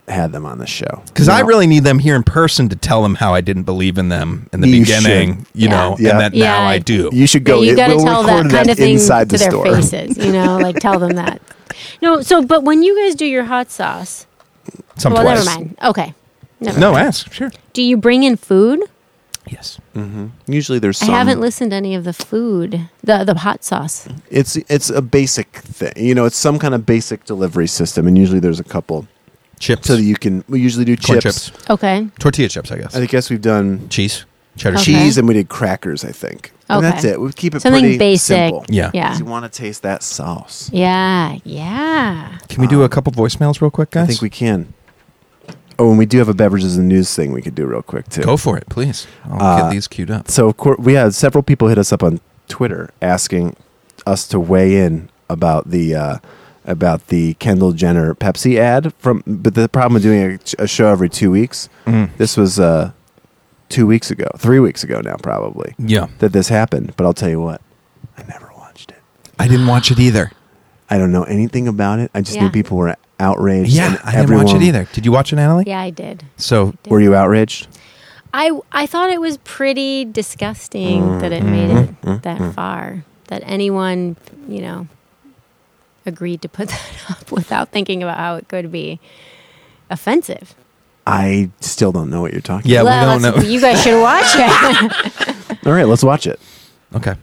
had them on the show. Because I You know? really need them here in person to tell them how I didn't believe in them in the You beginning, should. you Yeah. know, Yeah. and that Yeah. now I do. You should go. you got to we'll tell record that kind of thing inside to the their store. faces, like tell them that. No, so but when you guys do your hot sauce, Some well, twice. never mind. Okay, never No, mind. ask. Sure. Do you bring in food? Yes. Usually there's I some. haven't listened to any of the food, the hot sauce. It's a basic thing. It's some kind of basic delivery system, and usually there's a couple. Chips. So that you can. We usually do Corn chips. chips. Okay, Tortilla chips, I guess. I guess we've done Cheese. Cheddar Okay. cheese. cheese, and we did crackers. I think. And Okay. that's it. We keep it something pretty basic. simple. Yeah. 'Cause yeah, you want to taste that sauce. yeah. Can we do a couple voicemails real quick, guys? I think we can. Oh, and we do have a beverages and news thing we could do real quick too. Go for it, please. I'll get these queued up. So of course, we had several people hit us up on Twitter asking us to weigh in about the Kendall Jenner Pepsi ad. But the problem with doing a show every 2 weeks, this was 2 weeks ago, 3 weeks ago now, probably Yeah. that this happened. But I'll tell you what, I never watched it. I didn't watch it either. I don't know anything about it. I just Yeah. knew people were outraged. Yeah, and I didn't watch it everyone- either. Did you watch it, Natalie? Yeah, I did. So, Were you outraged? I thought it was pretty disgusting that it made it that far. That anyone, agreed to put that up without thinking about how it could be offensive. I still don't know what you're talking yeah, Well, we don't know. You guys should watch it. about. All right, let's watch it. Okay.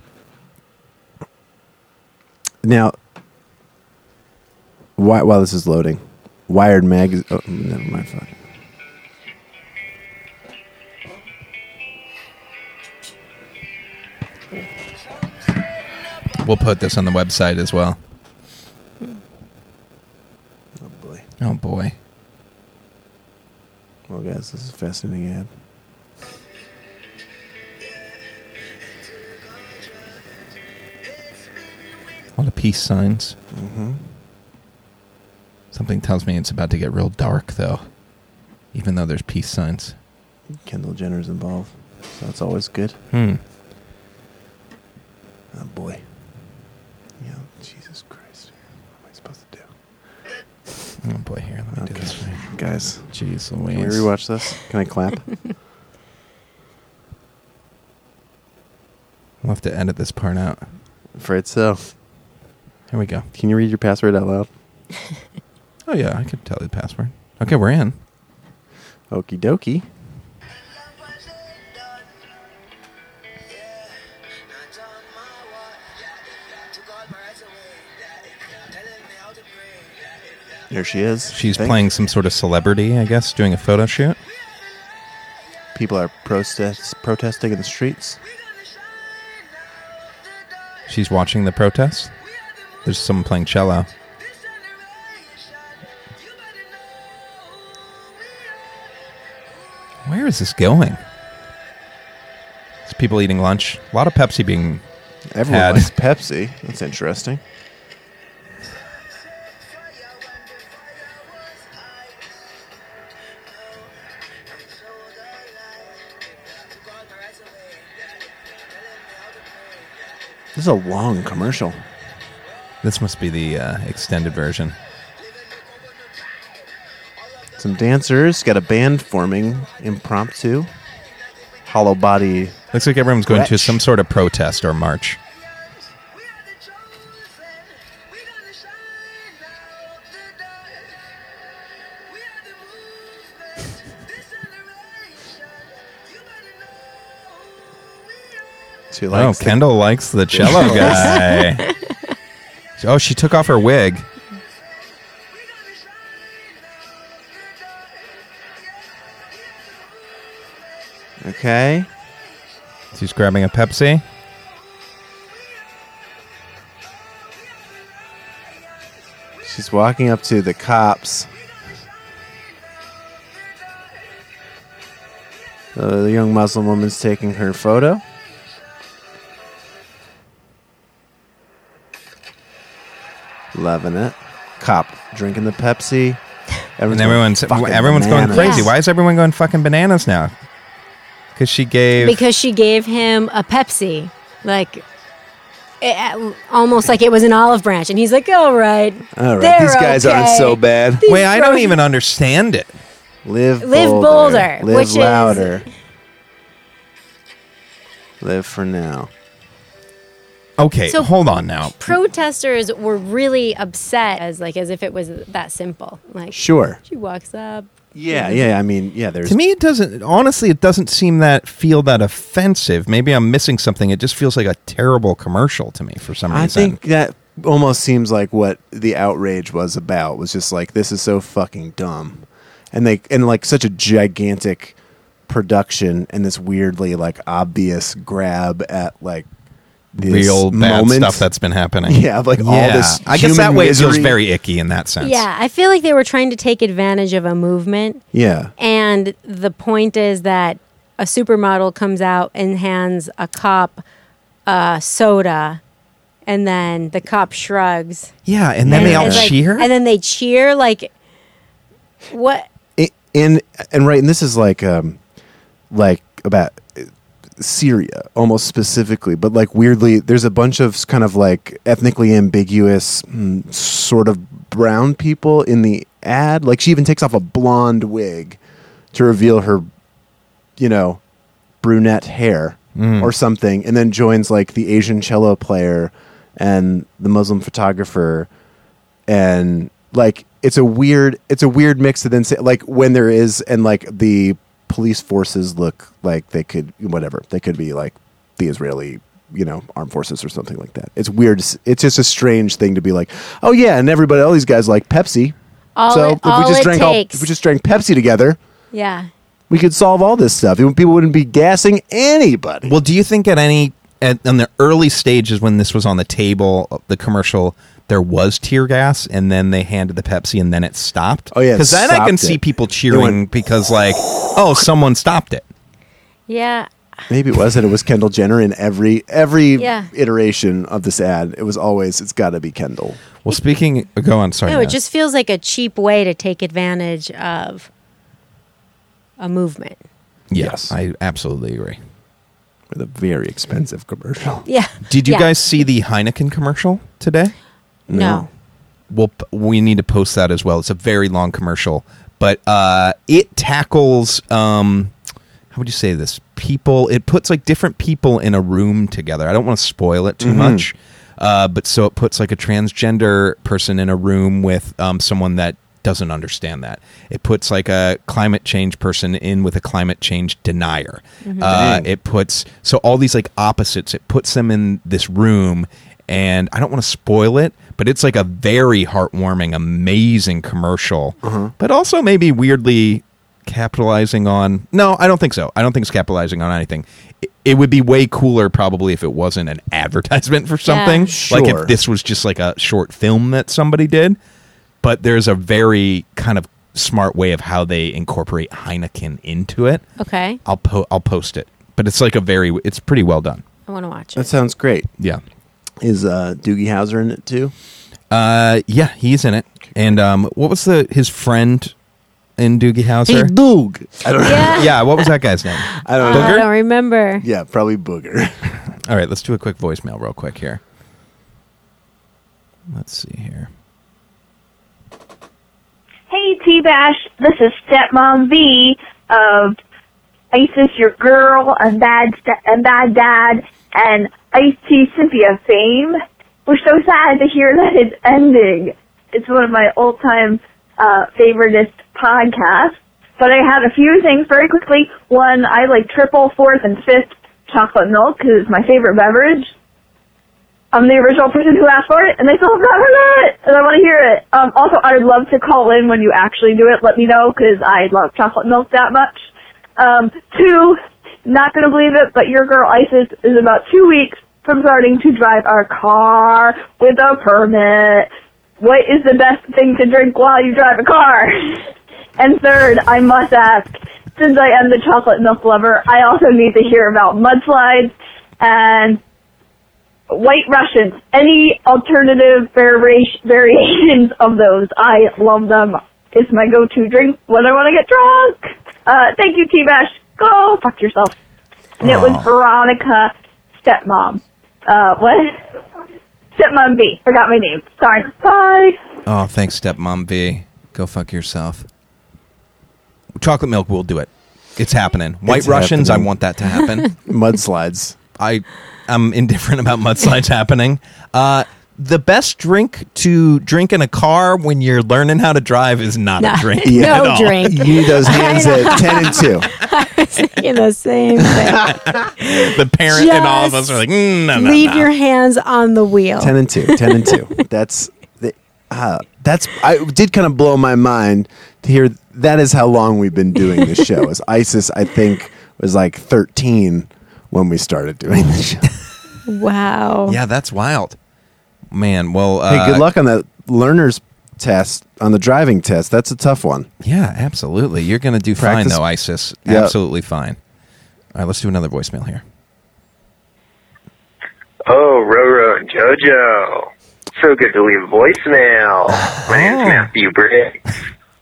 Now, while this is loading, Wired Magazine. Oh, never mind. Fuck. We'll put this on the website as well. Oh boy. Oh, boy. Well, guys, this is a fascinating ad. A lot of peace signs. Something tells me it's about to get real dark, though. Even though there's peace signs. Kendall Jenner's involved, so that's always good. Hmm. Oh boy. Yeah. Jesus Christ. What am I supposed to do? Oh, boy. Here, let me do Okay, this. guys. Jeez Can we Louise. rewatch this? Can I clap? We'll have to edit this part out. Afraid so. Here we go. Can you read your password out loud? Oh, yeah, I could tell you the password. Okay, we're in. Okie dokie. Here she is. She's I think. playing some sort of celebrity, I guess, doing a photo shoot. People are protesting in the streets. She's watching the protests. There's someone playing cello. Where is this going? There's people eating lunch. A lot of Pepsi being Everyone Had. likes Pepsi. That's interesting. This is a long commercial. This must be the extended version. Some dancers, got a band forming, impromptu. Hollow body. Looks like everyone's going to Gretsch. some sort of protest or march. She Oh, likes it. Kendall likes the cello guy. Oh, she took off her wig. Okay. She's grabbing a Pepsi. She's walking up to the cops. The young Muslim woman's taking her photo. Loving it. Cop drinking the Pepsi. And everyone's fucking going bananas. crazy. Yeah. Why is everyone going fucking bananas now? Because she gave. Because she gave him a Pepsi. Like, almost like it was an olive branch. And he's like, all right. They're These guys okay. aren't so bad. These Wait, I don't grocery- even understand it. Live bolder, Live which is- louder. Live for now. Okay, So- hold on now. Protesters were really upset as if it was that simple. Like, Sure. she walks up. Yeah. I mean, yeah. There's To me, it doesn't. Honestly, it doesn't feel that offensive. Maybe I'm missing something. It just feels like a terrible commercial to me for some reason. I think that almost seems like what the outrage was about. Was just like, this is so fucking dumb, and like such a gigantic production and this weirdly like obvious grab at like this real bad moment. stuff that's been happening. Yeah, like all this. I guess that human way it feels misery. very icky in that sense. Yeah, I feel like they were trying to take advantage of a movement. Yeah. And the point is that a supermodel comes out and hands a cop soda, and then the cop shrugs. Yeah, and then they all it's like- cheer. and then they cheer like, what? And this is like about Syria almost specifically, but like weirdly, there's a bunch of kind of like ethnically ambiguous sort of brown people in the ad. Like she even takes off a blonde wig to reveal her, brunette hair or something, and then joins like the Asian cello player and the Muslim photographer, and like it's a weird mix to then say like when there is and like the police forces look like they could be like the Israeli armed forces or something like that. It's weird. It's just a strange thing to be like, oh yeah, and all these guys like Pepsi. If we just drank Pepsi together, Yeah. we could solve all this stuff. People wouldn't be gassing anybody. Well, do you think in the early stages when this was on the table, the commercial, there was tear gas, and then they handed the Pepsi, and then it stopped? Oh, yeah, it because then I can stopped see it. people cheering because, like, oh, someone stopped it. Yeah. Maybe it was, and it was Kendall Jenner in every Yeah. iteration of this ad. It was always, it's got to be Kendall. Well, go on. Sorry, No, it Matt. just feels like a cheap way to take advantage of a movement. Yes. I absolutely agree. With a very expensive commercial. Yeah. Did you Yeah. guys see the Heineken commercial today? No. Well, we need to post that as well. It's a very long commercial, but it tackles how would you say this? It puts like different people in a room together. I don't want to spoil it too much, but so it puts like a transgender person in a room with someone that doesn't understand that. It puts like a climate change person in with a climate change denier. It puts all these like opposites. It puts them in this room. And I don't want to spoil it, but it's like a very heartwarming, amazing commercial. But also maybe weirdly capitalizing on... No, I don't think so. I don't think it's capitalizing on anything. It would be way cooler probably if it wasn't an advertisement for something. Sure. Like if this was just like a short film that somebody did. But there's a very kind of smart way of how they incorporate Heineken into it. Okay. I'll post it. But it's like it's pretty well done. I want to watch That it. sounds great. Yeah. Is Doogie Howser in it too? Yeah, he's in it. And what was his friend in Doogie Howser? Doog. I don't know. Yeah. Yeah, what was that guy's name? I don't I know. don't remember. Yeah, probably Booger. All right, let's do a quick voicemail real quick here. Let's see here. Hey, T-Bash, this is Stepmom V of Isis, Your Girl, and Bad Dad, and Ice-T Cynthia fame. We're so sad to hear that it's ending. It's one of my all-time favoriteest podcasts. But I had a few things very quickly. One, I like triple, fourth, and fifth chocolate milk because it's my favorite beverage. I'm the original person who asked for it, and they still have not heard it, and I want to hear it. Also, I would love to call in when you actually do it. Let me know, because I love chocolate milk that much. Two, not going to believe it, but your girl Isis is about 2 weeks from starting to drive our car with a permit. What is the best thing to drink while you drive a car? And third, I must ask, since I am the chocolate milk lover, I also need to hear about mudslides and White Russians. Any alternative variations of those. I love them. It's my go-to drink when I want to get drunk. Thank you, T-Bash. Go fuck yourself. And it was Veronica, stepmom. What? Stepmom V. Forgot my name. Sorry. Bye. Oh, thanks, Stepmom V. Go fuck yourself. Chocolate milk will do it. It's happening. White Russians, happening. I want that to happen. Mudslides. I'm indifferent about mudslides happening. The best drink to drink in a car when you're learning how to drive is not a drink at No all. drink. You need those hands at 10 and 2. I was thinking the same thing. The parent and all of us are like, no. Leave your hands on the wheel. 10 and 2. 10 and 2. That's I did kind of blow my mind to hear that is how long we've been doing this show. As ISIS, I think, was like 13 when we started doing the show. Wow. Yeah, that's wild. Man, well... Hey, good luck on that learner's test, on the driving test. That's a tough one. Yeah, absolutely. You're going to do Practice- fine, though, ISIS. Yep. Absolutely fine. All right, let's do another voicemail here. Oh, Roro and JoJo. So good to leave a voicemail. My name's Matthew Briggs.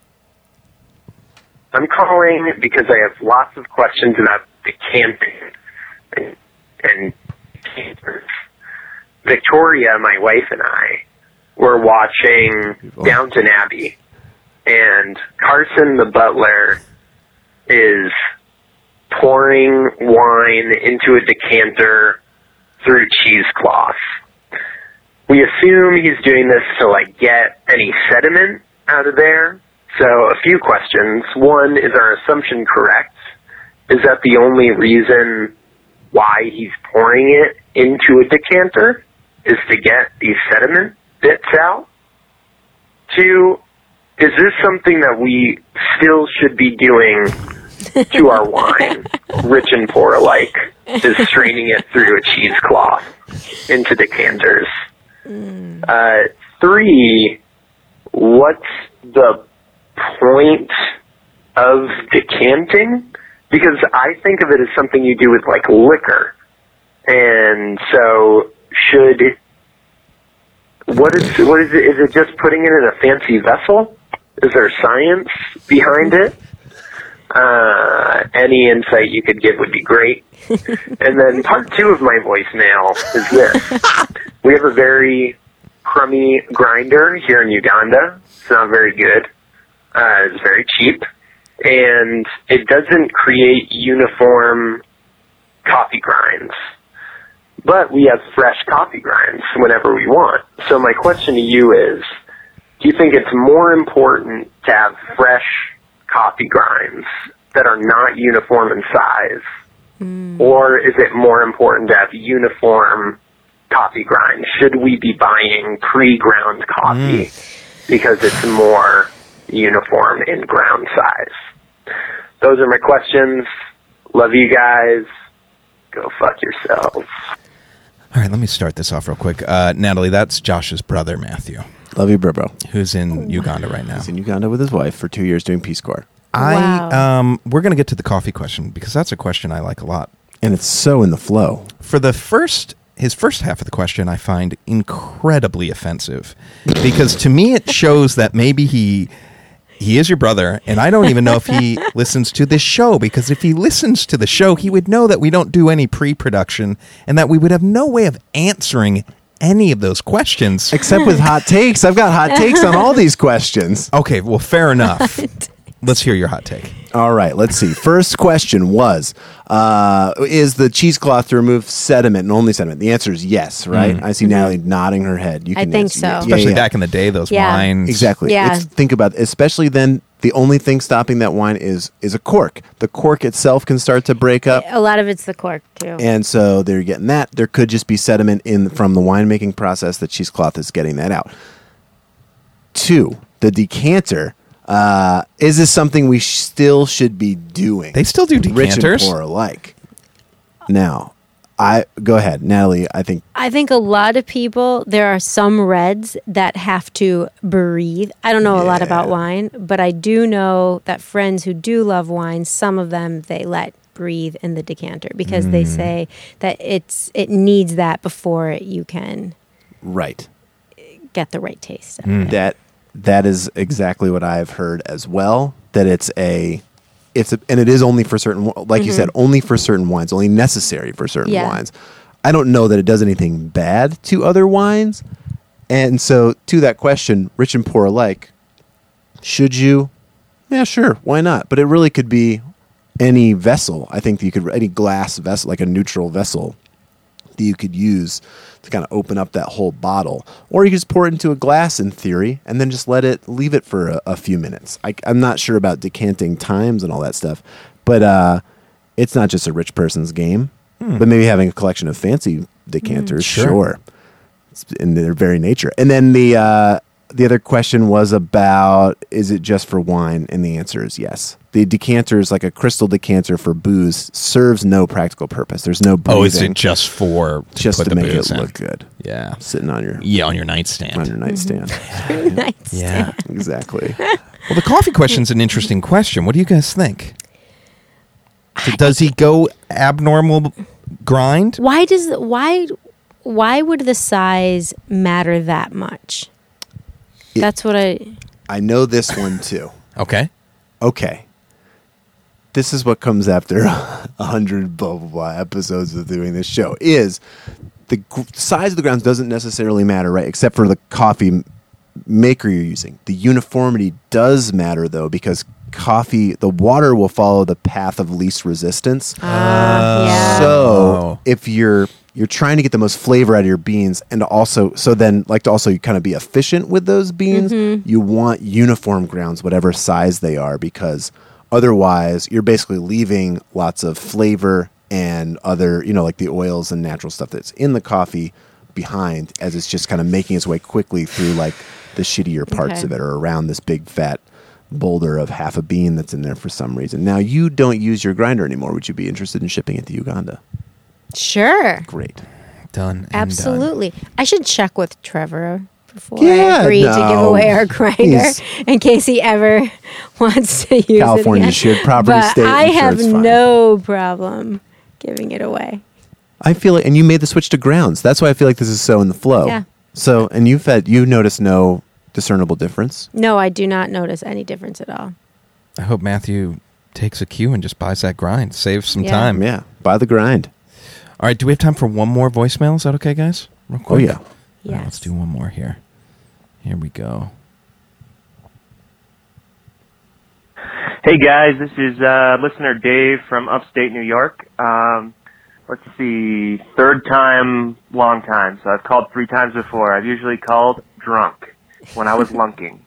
I'm calling because I have lots of questions about the camping and campers. Victoria, my wife, and I were watching Downton Abbey, and Carson the butler is pouring wine into a decanter through cheesecloth. We assume he's doing this to, get any sediment out of there. So a few questions. One, is our assumption correct? Is that the only reason why he's pouring it into a decanter? Is to get these sediment bits out? Two, is this something that we still should be doing to our wine, rich and poor alike, is straining it through a cheesecloth into decanters? Three, what's the point of decanting? Because I think of it as something you do with, liquor. And so what is it? Is it just putting it in a fancy vessel? Is there science behind it? Any insight you could give would be great. And then part 2 of my voicemail is this. We have a very crummy grinder here in Uganda. It's not very good. It's very cheap. And it doesn't create uniform coffee grinds. But we have fresh coffee grinds whenever we want. So my question to you is, do you think it's more important to have fresh coffee grinds that are not uniform in size? Or is it more important to have uniform coffee grinds? Should we be buying pre-ground coffee because it's more uniform in ground size? Those are my questions. Love you guys. Go fuck yourselves. All right, let me start this off real quick. Natalie, that's Josh's brother, Matthew, Love you, bro. who's in Uganda right now. He's in Uganda with his wife for 2 years doing Peace Corps. We're going to get to the coffee question because that's a question I like a lot. And it's so in the flow. For his first half of the question, I find incredibly offensive because to me it shows that maybe he is your brother, and I don't even know if he listens to this show, because if he listens to the show, he would know that we don't do any pre-production and that we would have no way of answering any of those questions. Except with hot takes. I've got hot takes on all these questions. Okay, well, fair enough. Let's hear your hot take. All right, let's see. First question was, is the cheesecloth to remove sediment and only sediment? The answer is yes, right? I see Natalie nodding her head. You I can think answer. so. Yeah, Especially yeah. back in the day, those Yeah. wines. Exactly. Yeah. Think about it. Especially then, the only thing stopping that wine is a cork. The cork itself can start to break up. A lot of it's the cork, too. And so they're getting that. There could just be sediment from the winemaking process. The cheesecloth is getting that out. 2, the decanter. Is this something we still should be doing? They still do Rich and decanters. poor alike. Now, go ahead, Natalie. I think a lot of people, there are some reds that have to breathe. I don't know a lot about wine, but I do know that friends who do love wine, some of them, they let breathe in the decanter because they say that it needs that before you can right. get the right taste out of it. That is exactly what I've heard as well. That and it is only for certain, like you said, only for certain wines, only necessary for certain wines. I don't know that it does anything bad to other wines. And so, to that question, rich and poor alike, should you? Yeah, sure. Why not? But it really could be any vessel. I think that you could, any glass vessel, like a neutral vessel that you could use to kind of open up that whole bottle. Or you could just pour it into a glass in theory and then just leave it for a few minutes. I'm not sure about decanting times and all that stuff, but it's not just a rich person's game. But maybe having a collection of fancy decanters, sure. It's in their very nature. And then the other question was about, is it just for wine? And the answer is yes. The decanter is like a crystal decanter for booze, serves no practical purpose. There's no breathing. Oh, is it just for just put to the make it booze in? look good? Yeah. Sitting on your on your nightstand. on your nightstand. Nice. Yeah. Exactly. Well, the coffee question's an interesting question. What do you guys think? Does he go abnormal grind? Why would the size matter that much? That's what I know this one too. Okay. Okay. This is what comes after 100 blah, blah, blah episodes of doing this show, is the size of the grounds doesn't necessarily matter, right? Except for the coffee maker you're using. The uniformity does matter, though, because the water will follow the path of least resistance. yeah. So if you're trying to get the most flavor out of your beans, and also you kind of be efficient with those beans, you want uniform grounds, whatever size they are, because otherwise you're basically leaving lots of flavor and other, like the oils and natural stuff that's in the coffee behind, as it's just kind of making its way quickly through like the shittier parts of it, or around this big fat boulder of half a bean that's in there for some reason. Now, you don't use your grinder anymore. Would you be interested in shipping it to Uganda? Sure. Great. Done. And Absolutely. I should check with Trevor before Yeah, I agree to give no. away our grinder He's- in case he ever wants to use California it again. shared property But state. I I'm sure have it's fine. no problem giving it away. I feel it, and you made the switch to grounds. That's why I feel like this is so in the flow. Yeah. So, and you noticed no discernible difference. No, I do not notice any difference at all. I hope Matthew takes a cue and just buys that grind. Saves some Yeah. time. Yeah, buy the grind. All right. Do we have time for one more voicemail? Is that okay, guys? Real quick. Oh yeah. All right, Yes. let's do one more here. Here we go. Hey guys, this is listener Dave from upstate New York. Let's see, third time, long time. So I've called 3 times before. I've usually called drunk when I was lunking.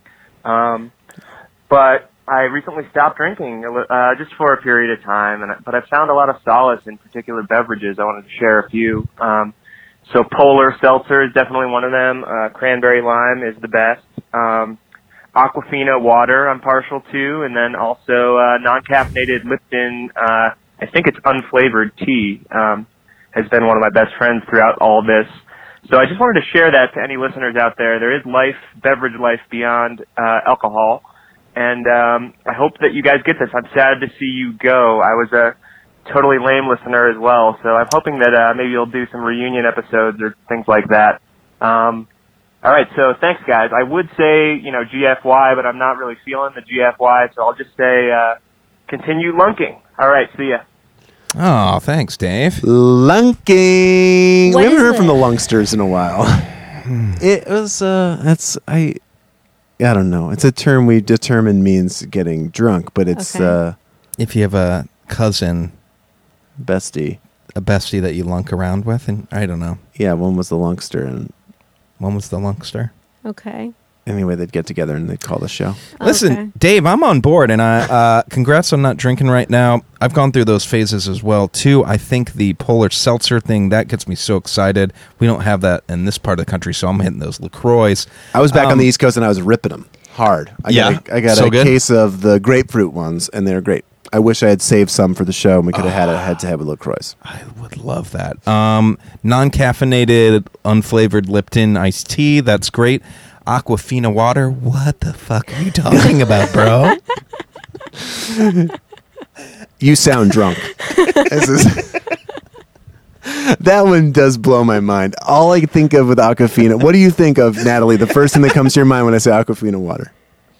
But I recently stopped drinking just for a period of time, but I've found a lot of solace in particular beverages. I wanted to share a few. So Polar Seltzer is definitely one of them. Cranberry Lime is the best. Aquafina water I'm partial to, and then also non-caffeinated Lipton, I think it's unflavored tea, has been one of my best friends throughout all this. So I just wanted to share that to any listeners out there. There is beverage life beyond alcohol, and I hope that you guys get this. I'm sad to see you go. I was a totally lame listener as well, so I'm hoping that maybe you'll do some reunion episodes or things like that. All right, so thanks, guys. I would say, GFY, but I'm not really feeling the GFY, so I'll just say continue lunking. All right, see ya. Oh, thanks, Dave. Lunking. What We haven't is heard from it? the Lungsters in a while. It was I don't know. It's a term we determined means getting drunk, but it's Okay. If you have a cousin, bestie. a bestie that you lunk around with, and I don't know. Yeah, one was the Lungster, and One was the lunkster. Okay. anyway, they'd get together and they'd call the show. Listen, Okay. Dave, I'm on board, and I congrats on not drinking right now. I've gone through those phases as well too. I think the Polar Seltzer thing that gets me so excited. We don't have that in this part of the country, so I'm hitting those LaCroix. I was back on the East Coast and I was ripping them hard. I got so a good? case of the grapefruit ones, and they're great. I wish I had saved some for the show, and we could have had a head-to-head with LaCroix. I would love that. Non-caffeinated, unflavored Lipton iced tea. That's great. Aquafina water. What the fuck are you talking about, bro? You sound drunk. That one does blow my mind. All I think of with Aquafina. What do you think of, Natalie? The first thing that comes to your mind when I say Aquafina water?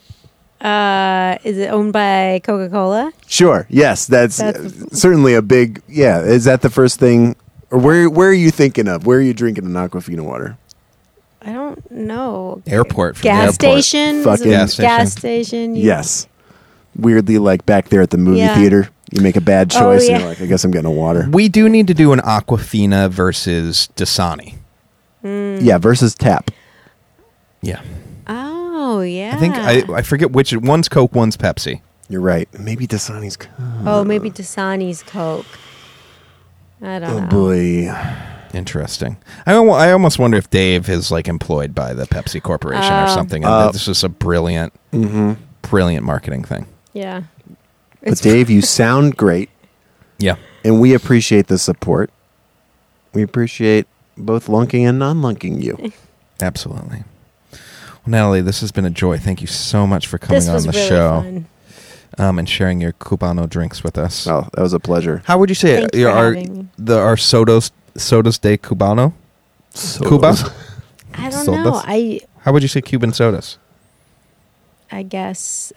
Is it owned by Coca-Cola? Sure. Yes, that's certainly a big. Yeah, is that the first thing Or where are you thinking of? Where are you drinking an Aquafina water? I don't know. Airport. From the Gas airport. station. Fucking Gas station. Yes. Weirdly, like back there at the movie Yeah. theater, you make a bad choice yeah. and you're like, I guess I'm getting a water. We do need to do an Aquafina versus Dasani. Yeah, versus tap. Yeah. Oh, yeah. I think I forget which. One's Coke, one's Pepsi. You're right. Maybe Dasani's. Oh, maybe Dasani's Coke. I don't know. Oh boy. Interesting. I almost wonder if Dave is like employed by the Pepsi Corporation or something. And this is a brilliant marketing thing. Yeah. But Dave, you sound great, Yeah. and we appreciate the support. We appreciate both lunking and non-lunking you. Absolutely. Well, Natalie, this has been a joy. Thank you so much for coming This on was the really show fun. and sharing your Cubano drinks with us. Oh, that was a pleasure. How would you say Thank it? you for Our having me. sodas de Cubano? Cuba? I don't Sodas? know. How would you say Cuban sodas? I guess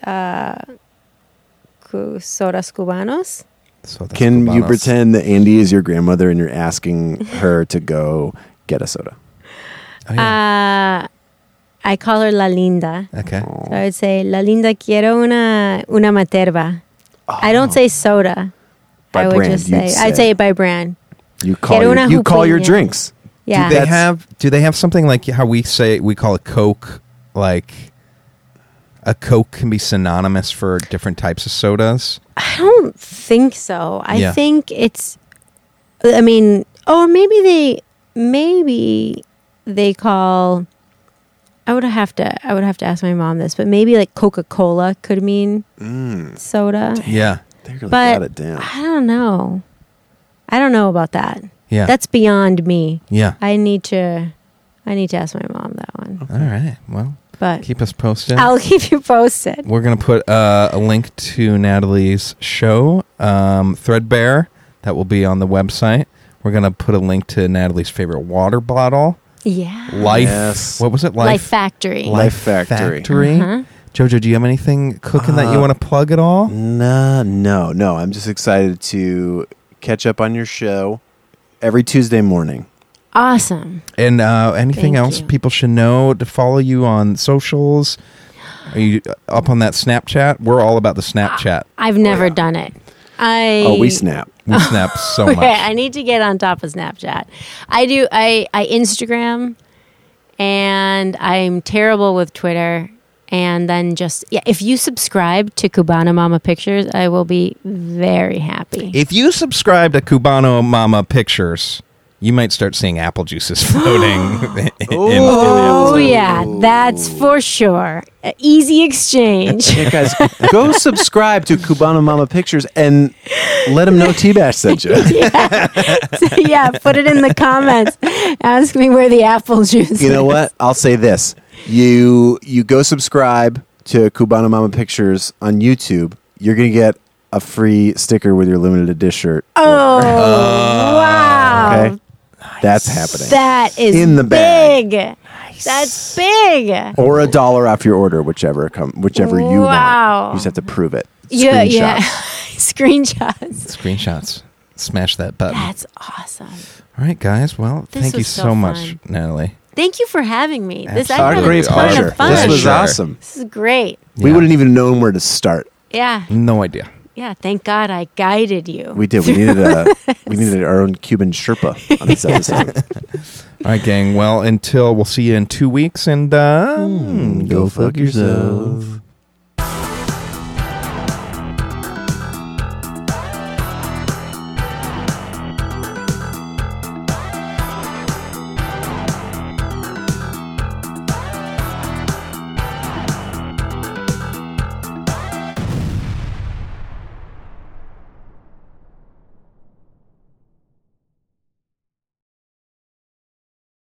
sodas cubanos. Sodas Can you Cubanos. pretend that Andy is your grandmother and you're asking her to go get a soda? Oh, yeah. I call her La Linda. Okay. So I would say, La Linda, quiero una materva. I don't say soda. By I would brand, just you'd say, I'd say it by brand. You call Quiero your, una you call your jupiña. drinks. Yeah. Do they have something like how we call a Coke, like a Coke can be synonymous for different types of sodas? I don't think so. I Yeah. think it's, I mean, or maybe they call, I would have to ask my mom this, but maybe like Coca-Cola could mean soda. Yeah. They really But got it down. I don't know. I don't know about that. Yeah. That's beyond me. Yeah. I need to ask my mom that one. All right. Well, But keep us posted. I'll keep you posted. We're going to put a link to Natalie's show, Threadbare, that will be on the website. We're going to put a link to Natalie's favorite water bottle. Yeah. Life. Yes. What was it? Life Factory. Life Factory. Uh-huh. Jojo, do you have anything cooking that you want to plug at all? No. I'm just excited to catch up on your show every Tuesday morning. Awesome. And anything Thank else you. people should know to follow you on socials? Are you up on that Snapchat? We're all about the Snapchat. I've never done it. We snap. We snap so Okay, much. I need to get on top of Snapchat. I Instagram, and I'm terrible with Twitter. And then if you subscribe to Cubano Mama Pictures, I will be very happy. If you subscribe to Cubano Mama Pictures, you might start seeing apple juices floating. Oh, yeah, that's for sure. Easy exchange. Hey guys, go subscribe to Cubano Mama Pictures and let them know T-Bash sent you. Yeah, put it in the comments. Ask me where the apple juice You know is. what? I'll say this. You go subscribe to Cubano Mama Pictures on YouTube. You're going to get a free sticker with your limited edition shirt. Oh, wow. Okay? That's happening. That is In the bag. big. That's big. Or $1 off your order, whichever you Wow. want. You just have to prove it. Yeah, Screenshots. yeah. Screenshots. Screenshots. Smash that button. That's awesome. All right, guys. Well, This thank you was so so much, fun. Natalie. Thank you for having me. This I Our had great a ton pleasure. of fun. This was Sure. awesome. This is great. We Yeah. wouldn't even known where to start. Yeah. No idea. Yeah. Thank God I guided you. We did. We needed our own Cuban Sherpa on this episode. All right, gang. Well, we'll see you in 2 weeks, and Go fuck yourself.